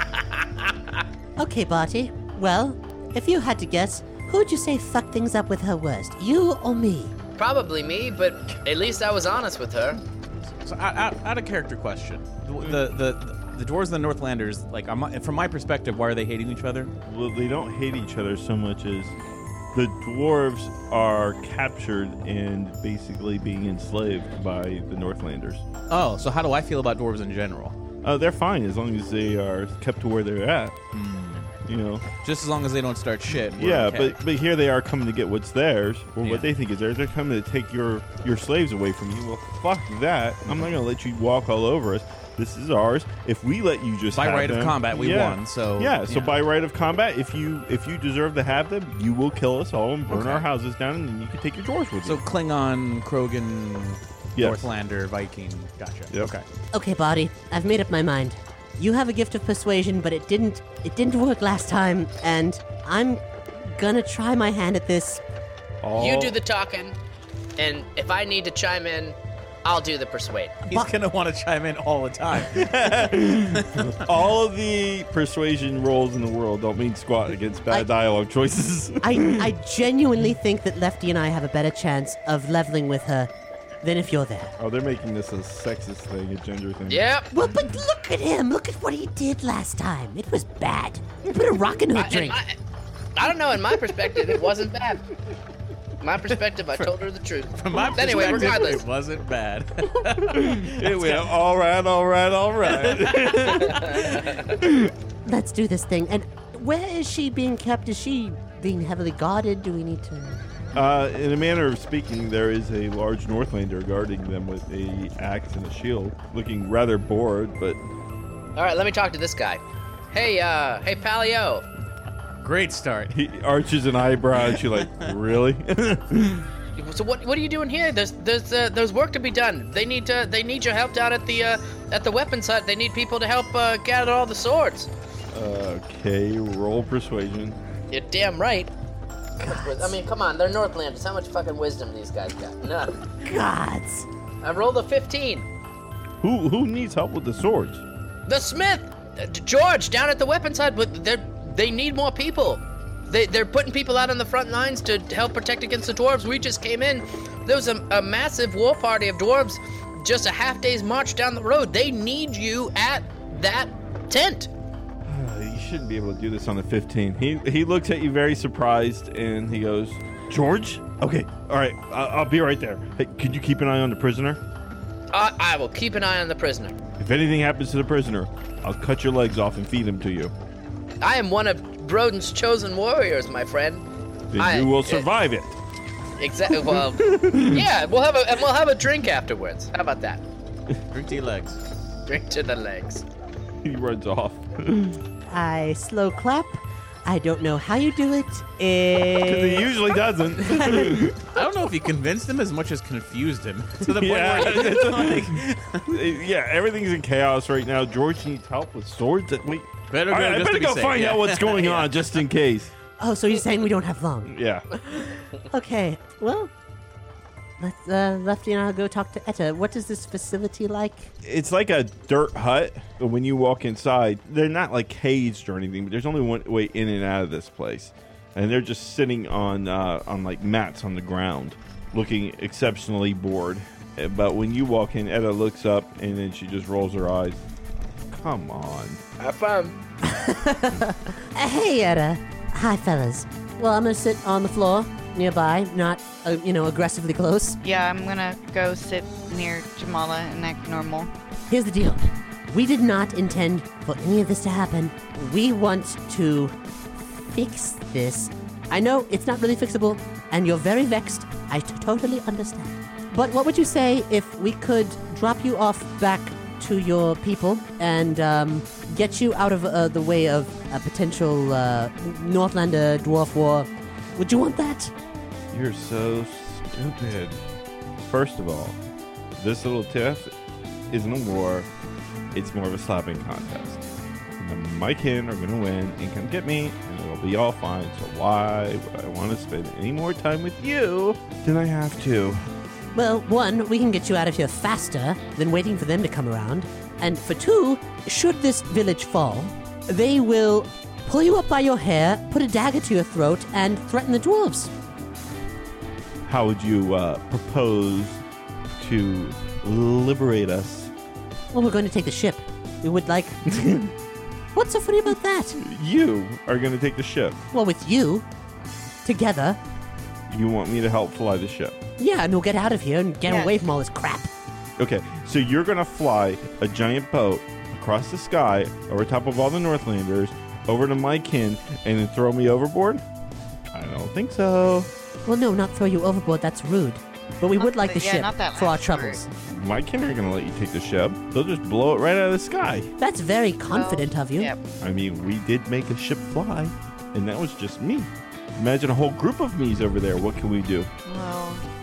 Okay, Barty. Well, if you had to guess, who would you say fucked things up with her worst? You or me? Probably me, but at least I was honest with her. So, out of character question. The dwarves and the Northlanders, like, from my perspective, why are they hating each other? Well, they don't hate each other so much as the dwarves are captured and basically being enslaved by the Northlanders. Oh, so how do I feel about dwarves in general? They're fine as long as they are kept to where they're at. You know. Just as long as they don't start shit. we're Yeah, okay. but here they are coming to get what's theirs, or Yeah. what they think is theirs. They're coming to take your slaves away from you. Well, fuck that. I'm not going to let you walk all over us. This is ours. If we let you just By have right of them- combat, we yeah. won, so- yeah. So yeah. by right of combat, if you deserve to have them, you will kill us all and burn Okay. our houses down, and then you can take your dwarves with So you. Klingon, Krogan, Yes. Northlander, Viking. Gotcha. Yep. Okay. Okay, Barty. I've made up my mind. you have a gift of persuasion, but it didn't work last time, and I'm gonna try my hand at this. You do the talking, and if I need to chime in, I'll do the persuade. He's going to want to chime in all the time. All of the persuasion rolls in the world don't mean squat against bad dialogue choices. I genuinely think that Lefty and I have a better chance of leveling with her than if you're there. Oh, they're making this a sexist thing, a gender thing. Yep. Well, but look at him. Look at what he did last time. It was bad. He put a rock in her drink. I don't know. In my perspective, it wasn't bad. My perspective, I told her the truth. From my perspective, anyway, regardless. it wasn't bad. It went, all right. Let's do this thing. And where is she being kept? Is she being heavily guarded? Do we need to... In a manner of speaking, there is a large Northlander guarding them with a axe and a shield, looking rather bored, but... All right, let me talk to this guy. Hey, Palio. Great start. He arches an eyebrow and she's like, really? So what are you doing here? There's work to be done. They need your help down at the weapons hut. They need people to help gather all the swords. Okay, roll persuasion. You're damn right. I mean, come on, they're Northlanders. How much fucking wisdom these guys got? None. Gods. I rolled a 15. Who needs help with the swords? The smith, George, down at the weapons hut. They need more people. They're putting people out on the front lines to help protect against the dwarves. We just came in. There was a massive war party of dwarves just a half day's march down the road. They need you at that tent. You shouldn't be able to do this on the 15. He looks at you very surprised and he goes, George? Okay, all right, I'll be right there. Hey, could you keep an eye on the prisoner? I will keep an eye on the prisoner. If anything happens to the prisoner, I'll cut your legs off and feed him to you. I am one of Broden's chosen warriors, my friend. Then you will survive it. Exactly. Well, yeah, we'll have a drink afterwards. How about that? Drink to your legs. Drink to the legs. He runs off. I slow clap. I don't know how you do it. Because he usually doesn't. I don't know if you convinced him as much as confused him. To the point where yeah, everything's in chaos right now. George needs help with swords. Wait, better I better go find out what's going on just in case. Oh, so you're saying we don't have long? Yeah. Okay, well, let's Lefty and I'll go talk to Etta. What is this facility like? It's like a dirt hut, but when you walk inside, they're not like caged or anything, but there's only one way in and out of this place. And they're just sitting on like mats on the ground, looking exceptionally bored. But when you walk in, Etta looks up and then she just rolls her eyes. Come on. Have fun. Hey, Etta. Hi, fellas. Well, I'm gonna sit on the floor nearby, not, aggressively close. Yeah, I'm gonna go sit near Jamala and act normal. Here's the deal. We did not intend for any of this to happen. We want to fix this. I know it's not really fixable, and you're very vexed. I totally understand. But what would you say if we could drop you off back to your people and get you out of the way of a potential Northlander dwarf war? Would you want that? You're so stupid. First of all, this little tiff isn't a war. It's more of a slapping contest. And my kin are going to win and come get me, and it'll be all fine. So why would I want to spend any more time with you than I have to? Well, one, we can get you out of here faster than waiting for them to come around. And for two, should this village fall, they will pull you up by your hair, put a dagger to your throat, and threaten the dwarves. How would you propose to liberate us? Well, we're going to take the ship. We would like... What's so funny about that? You are going to take the ship. Well, with you, together. You want me to help fly the ship? Yeah, and we'll get out of here and get away from all this crap. Okay, so you're going to fly a giant boat across the sky over top of all the Northlanders, over to my kin, and then throw me overboard? I don't think so. Well, no, not throw you overboard. That's rude. But we would like the ship for our troubles. My kin are going to let you take the ship. They'll just blow it right out of the sky. That's very confident of you. Yep. I mean, we did make a ship fly, and that was just me. Imagine a whole group of me's over there. What can we do? Well,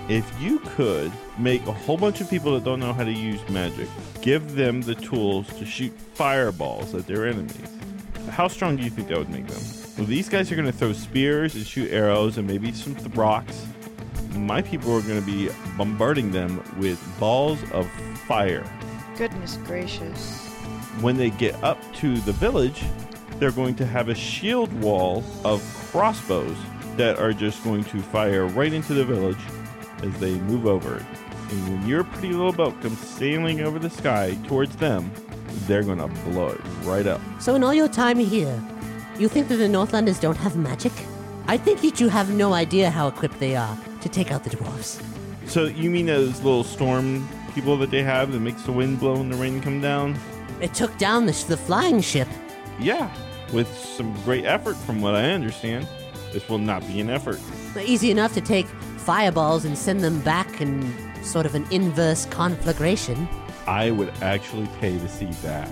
If you could make a whole bunch of people that don't know how to use magic, give them the tools to shoot fireballs at their enemies, how strong do you think that would make them? Well, these guys are going to throw spears and shoot arrows and maybe some rocks. My people are going to be bombarding them with balls of fire. Goodness gracious. When they get up to the village, they're going to have a shield wall of crossbows that are just going to fire right into the village as they move over it. And when your pretty little boat comes sailing over the sky towards them, they're going to blow it right up. So in all your time here, you think that the Northlanders don't have magic? I think that you have no idea how equipped they are to take out the dwarves. So you mean those little storm people that they have that makes the wind blow and the rain come down? It took down the flying ship. Yeah, with some great effort from what I understand. This will not be an effort. Easy enough to take fireballs and send them back in sort of an inverse conflagration. I would actually pay to see that.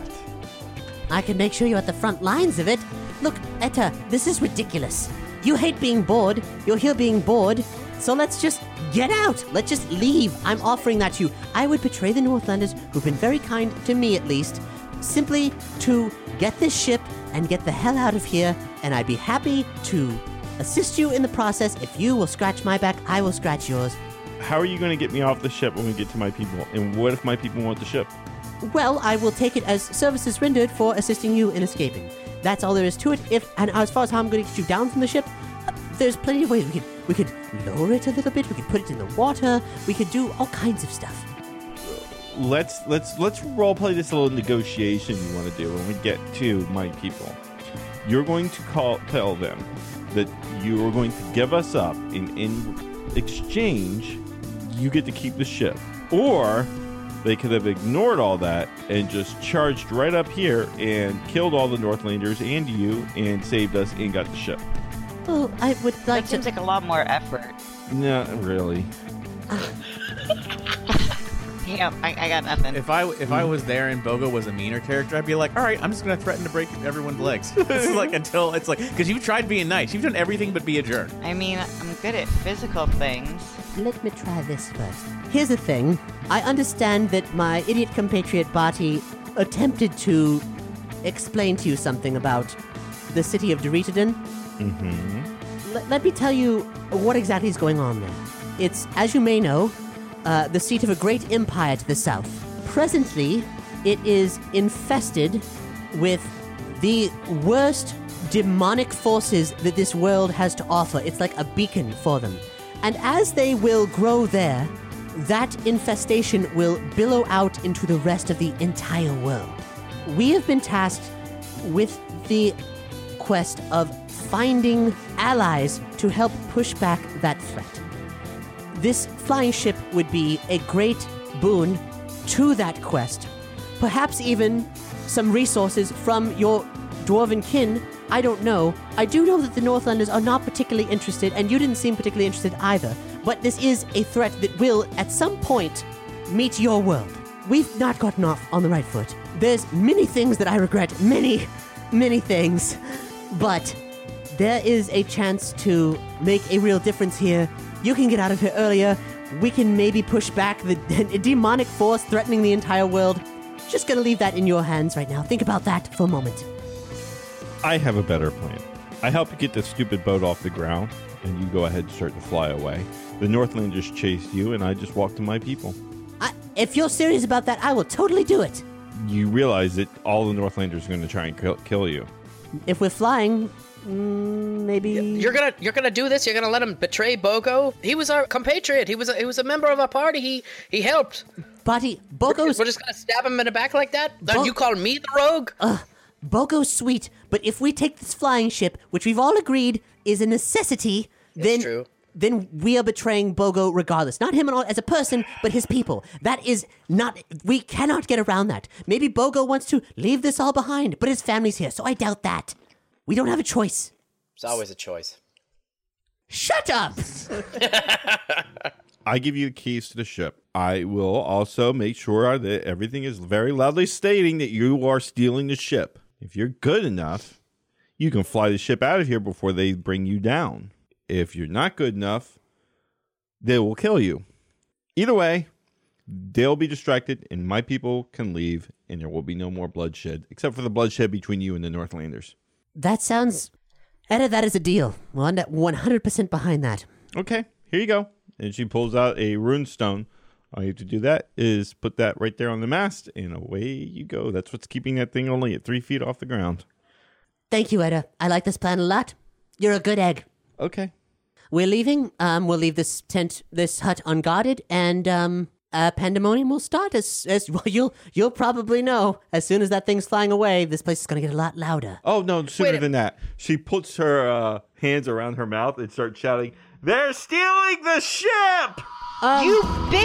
I can make sure you're at the front lines of it. Look, Etta, this is ridiculous. You hate being bored. You're here being bored. So let's just get out. Let's just leave. I'm offering that to you. I would betray the Northlanders, who've been very kind to me at least, simply to get this ship and get the hell out of here. And I'd be happy to assist you in the process. If you will scratch my back, I will scratch yours. How are you going to get me off the ship when we get to my people? And what if my people want the ship? Well, I will take it as services rendered for assisting you in escaping. That's all there is to it. And as far as how I'm going to get you down from the ship, there's plenty of ways. We could lower it a little bit. We could put it in the water. We could do all kinds of stuff. Let's role play this little negotiation you want to do when we get to my people. You're going to tell them that you are going to give us up, and in exchange, you get to keep the ship. Or they could have ignored all that and just charged right up here and killed all the Northlanders and you and saved us and got the ship. Well, I would like That seems like a lot more effort. Not really. Yeah, I got nothing. If I was there and Bogo was a meaner character, I'd be like, all right, I'm just gonna threaten to break everyone's legs. It's like until it's like, because you've tried being nice, you've done everything but be a jerk. I mean, I'm good at physical things. Let me try this first. Here's the thing. I understand that my idiot compatriot Barty attempted to explain to you something about the city of Doritodon. Mm-hmm. Let me tell you what exactly is going on there. It's, as you may know, the seat of a great empire to the south. Presently, it is infested with the worst demonic forces that this world has to offer. It's like a beacon for them. And as they will grow there, that infestation will billow out into the rest of the entire world. We have been tasked with the quest of finding allies to help push back that threat. This flying ship would be a great boon to that quest. Perhaps even some resources from your dwarven kin. I don't know. I do know that the Northlanders are not particularly interested, and you didn't seem particularly interested either. But this is a threat that will, at some point, meet your world. We've not gotten off on the right foot. There's many things that I regret. Many, many things. But there is a chance to make a real difference here. You can get out of here earlier. We can maybe push back the demonic force threatening the entire world. Just gonna leave that in your hands right now. Think about that for a moment. I have a better plan. I help you get this stupid boat off the ground, and you go ahead and start to fly away. The Northlanders chase you, and I just walk to my people. If you're serious about that, I will totally do it. You realize that all the Northlanders are going to try and kill you. If we're flying, maybe You're gonna do this? You're gonna let him betray Bogo? He was our compatriot. He was a member of our party. He helped. Buddy, Bogo's... We're just gonna stab him in the back like that? You call me the rogue? Bogo's sweet, but if we take this flying ship, which we've all agreed is a necessity, then we are betraying Bogo regardless. Not him as a person, but his people. That is not... We cannot get around that. Maybe Bogo wants to leave this all behind, but his family's here, so I doubt that. We don't have a choice. It's always a choice. Shut up! I give you the keys to the ship. I will also make sure that everything is very loudly stating that you are stealing the ship. If you're good enough, you can fly the ship out of here before they bring you down. If you're not good enough, they will kill you. Either way, they'll be distracted, and my people can leave, and there will be no more bloodshed, except for the bloodshed between you and the Northlanders. That sounds... Edda, that is a deal. We'll end up 100% behind that. Okay, here you go. And she pulls out a rune stone. All you have to do that is put that right there on the mast, and away you go. That's what's keeping that thing only at 3 feet off the ground. Thank you, Edda. I like this plan a lot. You're a good egg. Okay. We're leaving. We'll leave this hut unguarded, and pandemonium will start as well. You'll probably know as soon as that thing's flying away. This place is gonna get a lot louder. Oh no, sooner than that. She puts her hands around her mouth and starts shouting, "They're stealing the ship!" You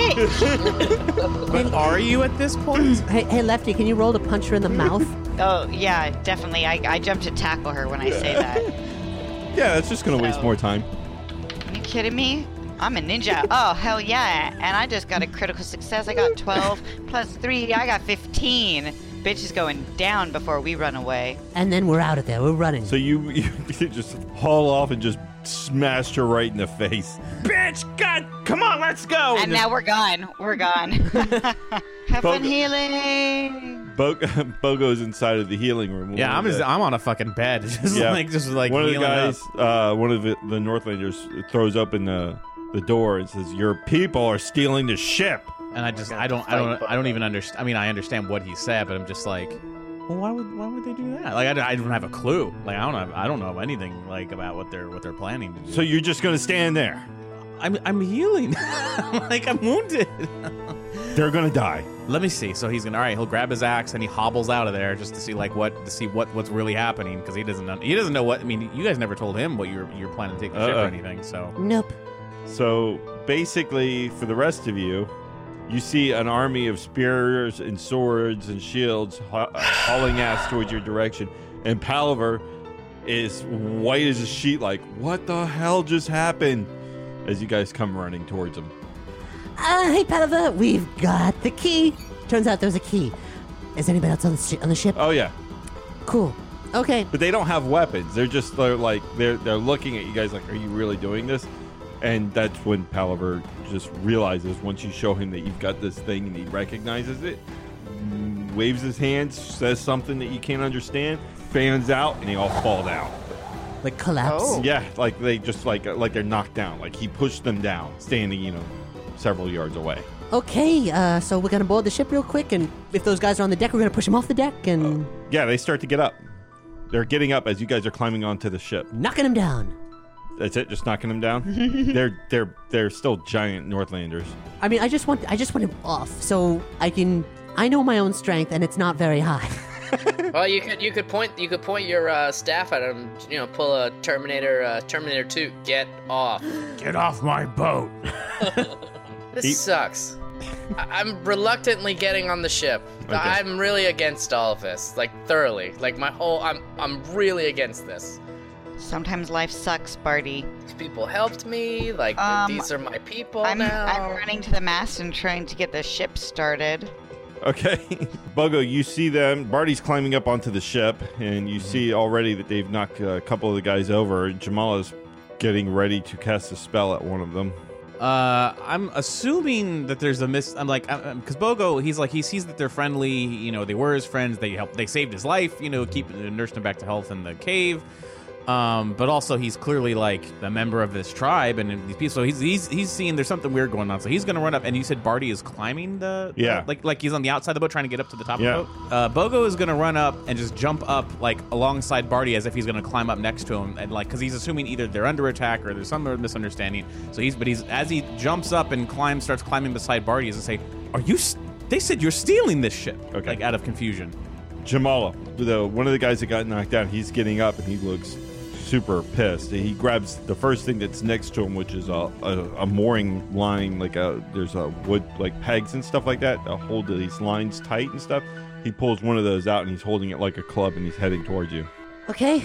bitch! But are you at this point? Hey, Lefty, can you roll to punch her in the mouth? Oh, yeah, definitely. I jump to tackle her when I say that. Yeah, that's just gonna waste more time. Are you kidding me? I'm a ninja. Oh, hell yeah. And I just got a critical success. I got 12 plus 3. I got 15. Bitch is going down before we run away. And then we're out of there. We're running. So you just haul off and just smashed her right in the face. Bitch, God, come on, let's go. And now we're gone. We're gone. Have fun healing. Bogo's inside of the healing room. Yeah, I'm on a fucking bed. just like one of the healing guys, up. one of the Northlanders throws open the door and says, "Your people are stealing the ship." And I don't even understand. I mean, I understand what he said, but I'm just like, well, why would they do that? Like, I don't have a clue. Like, I don't know anything like about what they're planning to do. So you're just gonna stand there? I'm healing. Like, I'm wounded. They're gonna die. Let me see. So he'll grab his axe and he hobbles out of there just to see what's really happening, because he doesn't know what. I mean, you guys never told him what you're planning to take the ship or anything. So nope. So basically, for the rest of you, you see an army of spears and swords and shields hauling ass towards your direction, and Palaver is white as a sheet, like, what the hell just happened? As you guys come running towards him. Hey, Palaver, we've got the key. Turns out there's a key. Is anybody else on the ship? Oh yeah. Cool. Okay. But they don't have weapons. They're just they're looking at you guys like, are you really doing this? And that's when Palaver just realizes, once you show him that you've got this thing and he recognizes it, waves his hands, says something that you can't understand, fans out, and they all fall down. Like collapse? Oh. Yeah, like they just like they're knocked down. Like he pushed them down, standing, several yards away. Okay, so we're gonna board the ship real quick, and if those guys are on the deck, we're gonna push them off the deck and... Yeah, they start to get up. They're getting up as you guys are climbing onto the ship. Knocking them down. That's it, just knocking them down. They're still giant Northlanders. I mean, I just want him off, so I know my own strength, and it's not very high. Well, you could point your staff at him. Pull a Terminator 2. Get off. Get off my boat. This sucks. I'm reluctantly getting on the ship. Okay. I'm really against all of this, like thoroughly. Like I'm really against this. Sometimes life sucks, Barty. These people helped me. Like these are my people now. I'm running to the mast and trying to get the ship started. Okay. Bogo, you see them. Barty's climbing up onto the ship, and you see already that they've knocked a couple of the guys over. Jamala's getting ready to cast a spell at one of them. I'm assuming that there's a I'm like, because Bogo, he sees that they're friendly. They were his friends. They saved his life. Nursed him back to health in the cave. But also he's clearly like a member of this tribe, and these people. So he's seeing there's something weird going on. So he's gonna run up, and you said Barty is climbing like he's on the outside of the boat trying to get up to the top of the boat. Bogo is gonna run up and just jump up like alongside Barty as if he's gonna climb up next to him, and like because he's assuming either they're under attack or there's some misunderstanding. So he's as he jumps up and starts climbing beside Barty, he's gonna say, "Are you? They said you're stealing this ship." Okay. Like out of confusion. Jamala, one of the guys that got knocked down, he's getting up and he looks super pissed. He grabs the first thing that's next to him, which is a mooring line, there's a wood like pegs and stuff like that that hold these lines tight and stuff. He pulls one of those out and he's holding it like a club and he's heading towards you. Okay,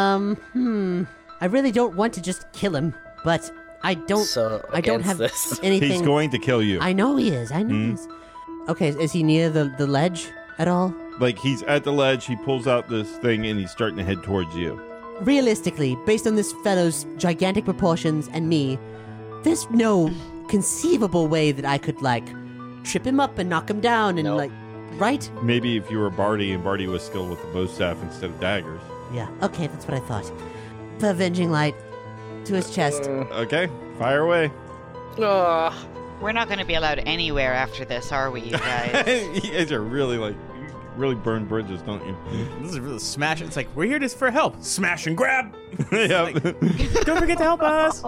I really don't want to just kill him, but I don't have this. anything. He's going to kill you. I know he is. I know he is. Okay, is he near the ledge at all? Like he's at the ledge, he pulls out this thing and he's starting to head towards you. Realistically, based on this fellow's gigantic proportions and me, there's no conceivable way that I could, like, trip him up and knock him down and, like, right? Maybe if you were Barty and Barty was skilled with the bow staff instead of daggers. Yeah, okay, that's what I thought. The Avenging Light to his chest. Okay, fire away. Ugh. We're not going to be allowed anywhere after this, are we, you guys? You guys are really, like, really burn bridges, don't you? This is really smash. It's like, we're here just for help. Smash and grab. Yeah. Don't forget to help us.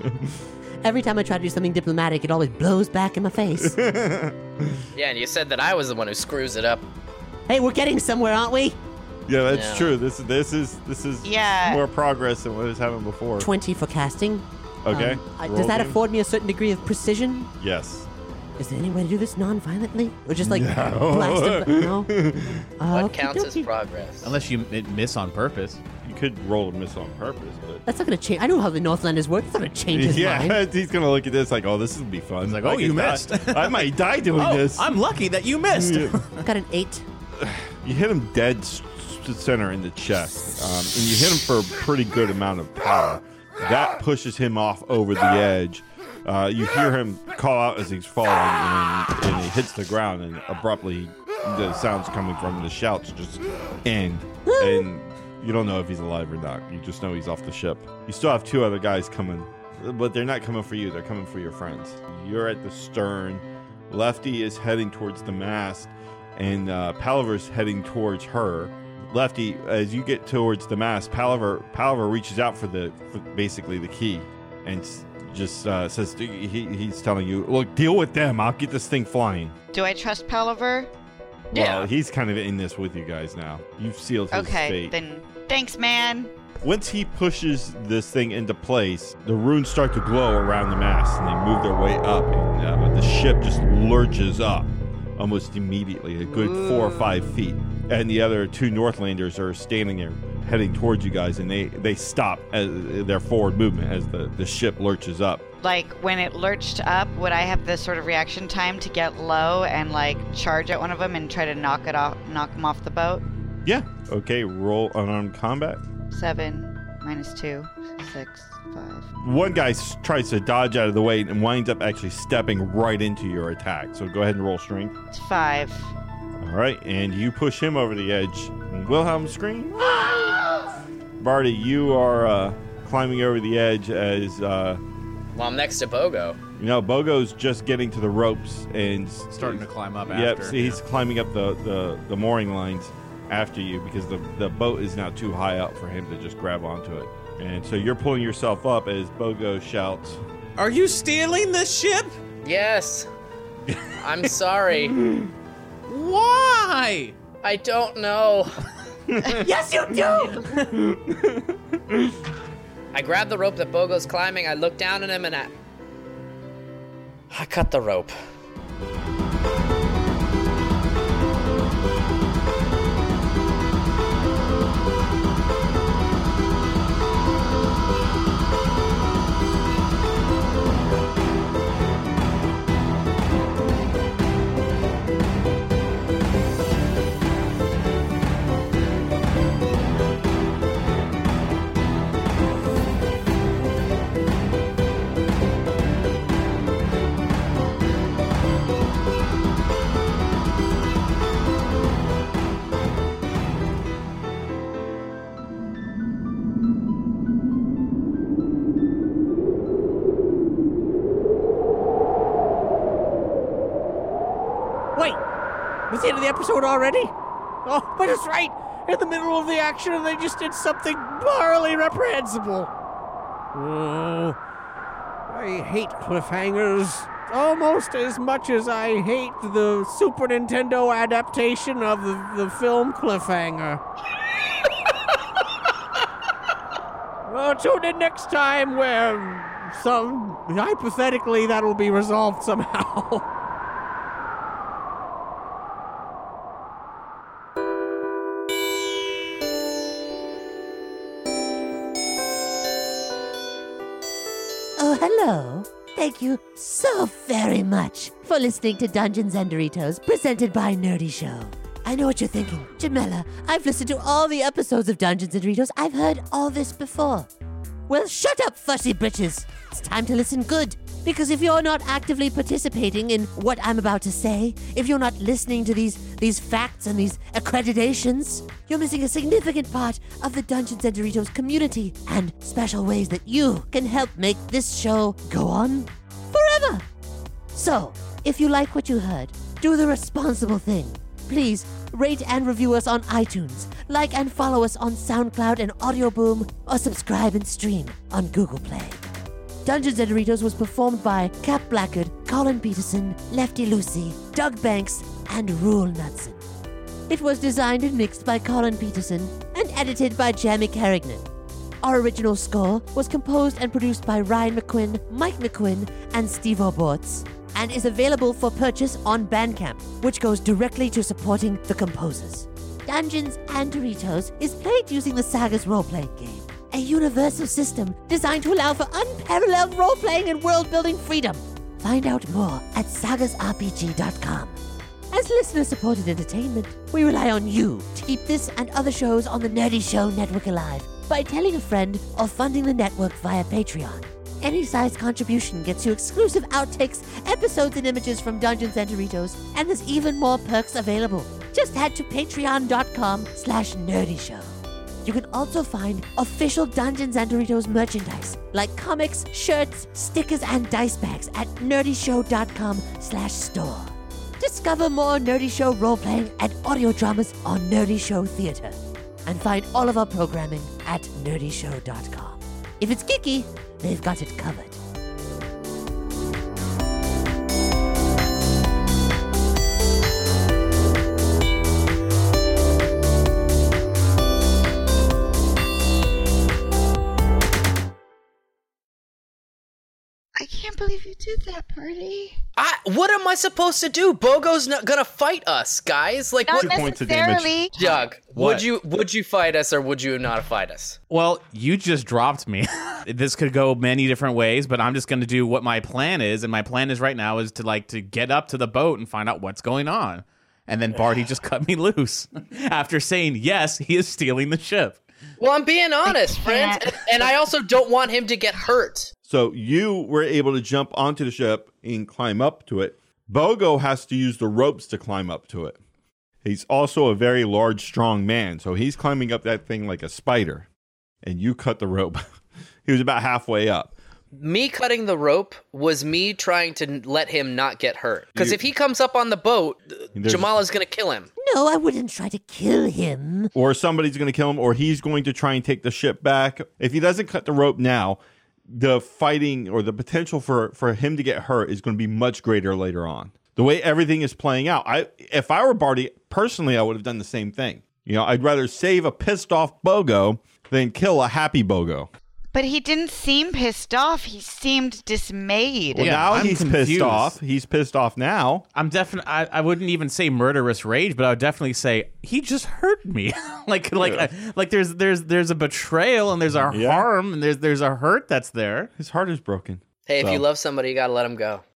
Every time I try to do something diplomatic, it always blows back in my face. Yeah, and you said that I was the one who screws it up. Hey, we're getting somewhere, aren't we? Yeah, that's Yeah. true. This is Yeah. more progress than what I was having before. 20 for casting. Okay. Roll Does that game. afford me a certain degree of precision? Yes. Is there any way to do this non-violently? Or just like No. blast him? No? What counts as Okey-dokey. progress? Unless you miss on purpose. You could roll a miss on purpose, but That's not going to change. I know how the Northlanders work. It's not going to change his mind. yeah, he's gonna look at this like, oh, this would be fun. He's like, I oh, you could die- missed. I might die doing Oh, this. I'm lucky that you missed. Got an 8. You hit him dead center in the chest, and you hit him for a pretty good amount of power. That pushes him off over the edge. You hear him call out as he's falling, and he hits the ground, and abruptly the sounds coming from the shouts just end. And you don't know if he's alive or not. You just know he's off the ship. You still have 2 other guys coming, but they're not coming for you. They're coming for your friends. You're at the stern. Lefty is heading towards the mast, and Palaver's heading towards her. Lefty, as you get towards the mast, Palaver reaches out for basically the key, and just says he's telling you, look, deal with them. I'll get this thing flying. Do I trust Palaver? Yeah. Well, he's kind of in this with you guys now. You've sealed his Okay, fate. then thanks, man. Once he pushes this thing into place, the runes start to glow around the mast, and they move their way up, and the ship just lurches up almost immediately, a good 4 or 5 feet. And the other 2 Northlanders are standing there, heading towards you guys, and they stop as their forward movement as the ship lurches up. Like, when it lurched up, would I have this sort of reaction time to get low and, like, charge at one of them and try to knock him off the boat? Yeah. Okay, roll unarmed combat. 7 minus 2, 6, 5. One guy tries to dodge out of the way and winds up actually stepping right into your attack. So go ahead and roll strength. It's 5. All right, and you push him over the edge. Wilhelm scream. Barty, you are climbing over the edge as Well, I'm next to Bogo. Bogo's just getting to the ropes and Starting to climb up Yep, after. see, he's climbing up the mooring lines after you because the boat is now too high up for him to just grab onto it. And so you're pulling yourself up as Bogo shouts, Are you stealing the ship? Yes. I'm sorry. Why? I don't know. Yes, you do! I grab the rope that Bogo's climbing, I look down at him, and I cut the rope. Wait, was the end of the episode already? Oh, but it's right in the middle of the action, and they just did something morally reprehensible. Oh, I hate cliffhangers almost as much as I hate the Super Nintendo adaptation of the film Cliffhanger. Well, tune in next time where hypothetically that'll be resolved somehow. Oh, hello. Thank you so very much for listening to Dungeons and Doritos, presented by Nerdy Show. I know what you're thinking. Jamela, I've listened to all the episodes of Dungeons and Doritos. I've heard all this before. Well, shut up, fussy bitches. It's time to listen good. Because if you're not actively participating in what I'm about to say, if you're not listening to these facts and these accreditations, you're missing a significant part of the Dungeons & Doritos community and special ways that you can help make this show go on forever. So, if you like what you heard, do the responsible thing. Please rate and review us on iTunes, like and follow us on SoundCloud and Audio Boom, or subscribe and stream on Google Play. Dungeons & Doritos was performed by Cap Blackard, Colin Peterson, Lefty Lucy, Doug Banks, and Rule Knudsen. It was designed and mixed by Colin Peterson and edited by Jamie Carignan. Our original score was composed and produced by Ryan McQuinn, Mike McQuinn, and Steve O'Bortz, and is available for purchase on Bandcamp, which goes directly to supporting the composers. Dungeons & Doritos is played using the Sagas role-playing game, a universal system designed to allow for unparalleled role-playing and world-building freedom. Find out more at sagasrpg.com. As listener-supported entertainment, we rely on you to keep this and other shows on the Nerdy Show Network alive by telling a friend or funding the network via Patreon. Any size contribution gets you exclusive outtakes, episodes, and images from Dungeons & Doritos, and there's even more perks available. Just head to patreon.com/nerdyshow. You can also find official Dungeons & Doritos merchandise, like comics, shirts, stickers, and dice bags at nerdyshow.com/store. Discover more Nerdy Show role-playing and audio dramas on Nerdy Show Theater. And find all of our programming at nerdyshow.com. If it's geeky, they've got it covered. I can't believe you did that, Party. What am I supposed to do? Bogo's not gonna fight us, guys. Like, Not what? points of damage. necessarily. Doug, What? would you fight us or would you not fight us? Well, you just dropped me. This could go many different ways, but I'm just going to do what my plan is, and my plan is right now is to get up to the boat and find out what's going on. And then Barty just cut me loose after saying, yes, he is stealing the ship. Well, I'm being honest, friends, and I also don't want him to get hurt. So you were able to jump onto the ship and climb up to it. Bogo has to use the ropes to climb up to it. He's also a very large, strong man, so he's climbing up that thing like a spider. And you cut the rope. He was about halfway up. Me cutting the rope was me trying to let him not get hurt. Because if he comes up on the boat, Jamala's going to kill him. No, I wouldn't try to kill him. Or somebody's going to kill him, or he's going to try and take the ship back. If he doesn't cut the rope now, the fighting or the potential for him to get hurt is going to be much greater later on. The way everything is playing out, if I were Barty, personally, I would have done the same thing. You know, I'd rather save a pissed off Bogo than kill a happy Bogo. But he didn't seem pissed off. He seemed dismayed. Well, Yeah, now I'm he's confused. pissed off. He's pissed off now. I'm definitely. I wouldn't even say murderous rage, but I would definitely say he just hurt me. like there's a betrayal and there's a harm and there's a hurt that's there. His heart is broken. Hey, if So- you love somebody, you got to let them go.